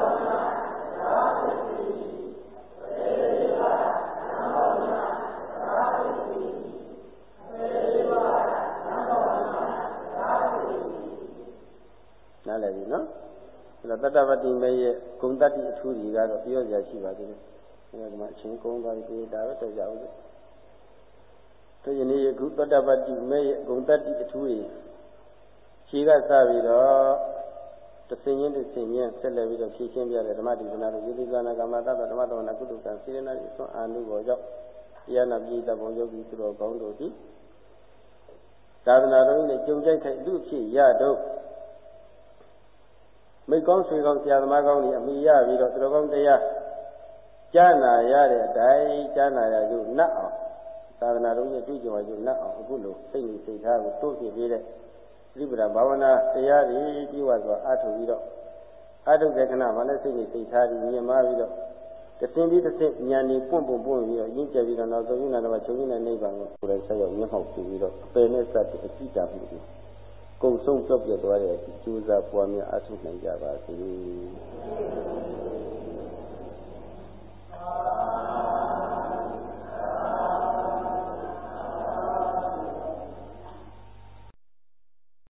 S1: တတ္တဝတ္တိမေရဲ့ဂုံတတ္တိအထူးကြီးကတော့ပြောစရာရှိပါသေးတယ်ဒီမှာအချင်းကုန်းသွားပြီးဒါပဲတော့ကြအောင်လို့ဒီယနေ့အခုတတ္တဝတ္တိမေရဲ့ဂုံတတ္တိအထူးကြီးခြေကစပြီးတော့တဆင်းချင်းတဆင်းချင်းဆက်လက်ပြီးတော့ဖြည့်ရှင်းပြတဲ့ဓမ္မဒေသနာတို့ယေတိဇာနာကမ္မတတ္တဓမ္မတော်နာကုတုကံစေရနာ၏ဆွမ်းအာနုဘောကြောင့်တရားနာပြည်တဘုံယောဂီသူတော်ကောင်းတို့သည်သာသနာတော်၏ကြုံကြိုက်ခိုက်လူဖြစ်ရတော့မိကောင်းဆွေကောင်းဆရာသမားကောင်းတွေအမိရပြီးတော့သူတော်ကောင်းတရားကြားနာရတဲ့အတိုင်းကြားနာရကျုနတ်အောင်သာသနာတော်ရဲ့တွေ့ကြုံရကျုနတ်အောင်အခုလိုစိတ်နဲ့စိတ်ထားကိုတိုးပြပေးတဲ့သတိပဋ္ဌာန်ဘာဝနာတရားတွေပြုဝါစွာအားထုတ်ပြီးတော့အားထုတ်တဲ့ခဏမှာလည်းစိတ်နဲ့စိတ်ထားပြီးမြင်မှပြီးတော့တသင်ပြီးတစ်စိဉာဏ်ကြီးပွန့်ပွန့်ပွန့်ပြီးတော့ရင်းကျက်ပြီးတော့နောက်ဆုံးဉာဏ်တော့ချုပ်ရင်းတဲ့နိဗ္ဗာန်ကိုကိုယ်တိုင်ဆက်ရောက်မျက်မှောက်ပြုပြီးတော့အပယ်နဲ့စတဲ့အကြည့်တာမှုကိုကုံဆုံးပြော့ပြသွားတဲ့အကျိုးစားပွားများအားထုတ်နိုင်ကြပါစေ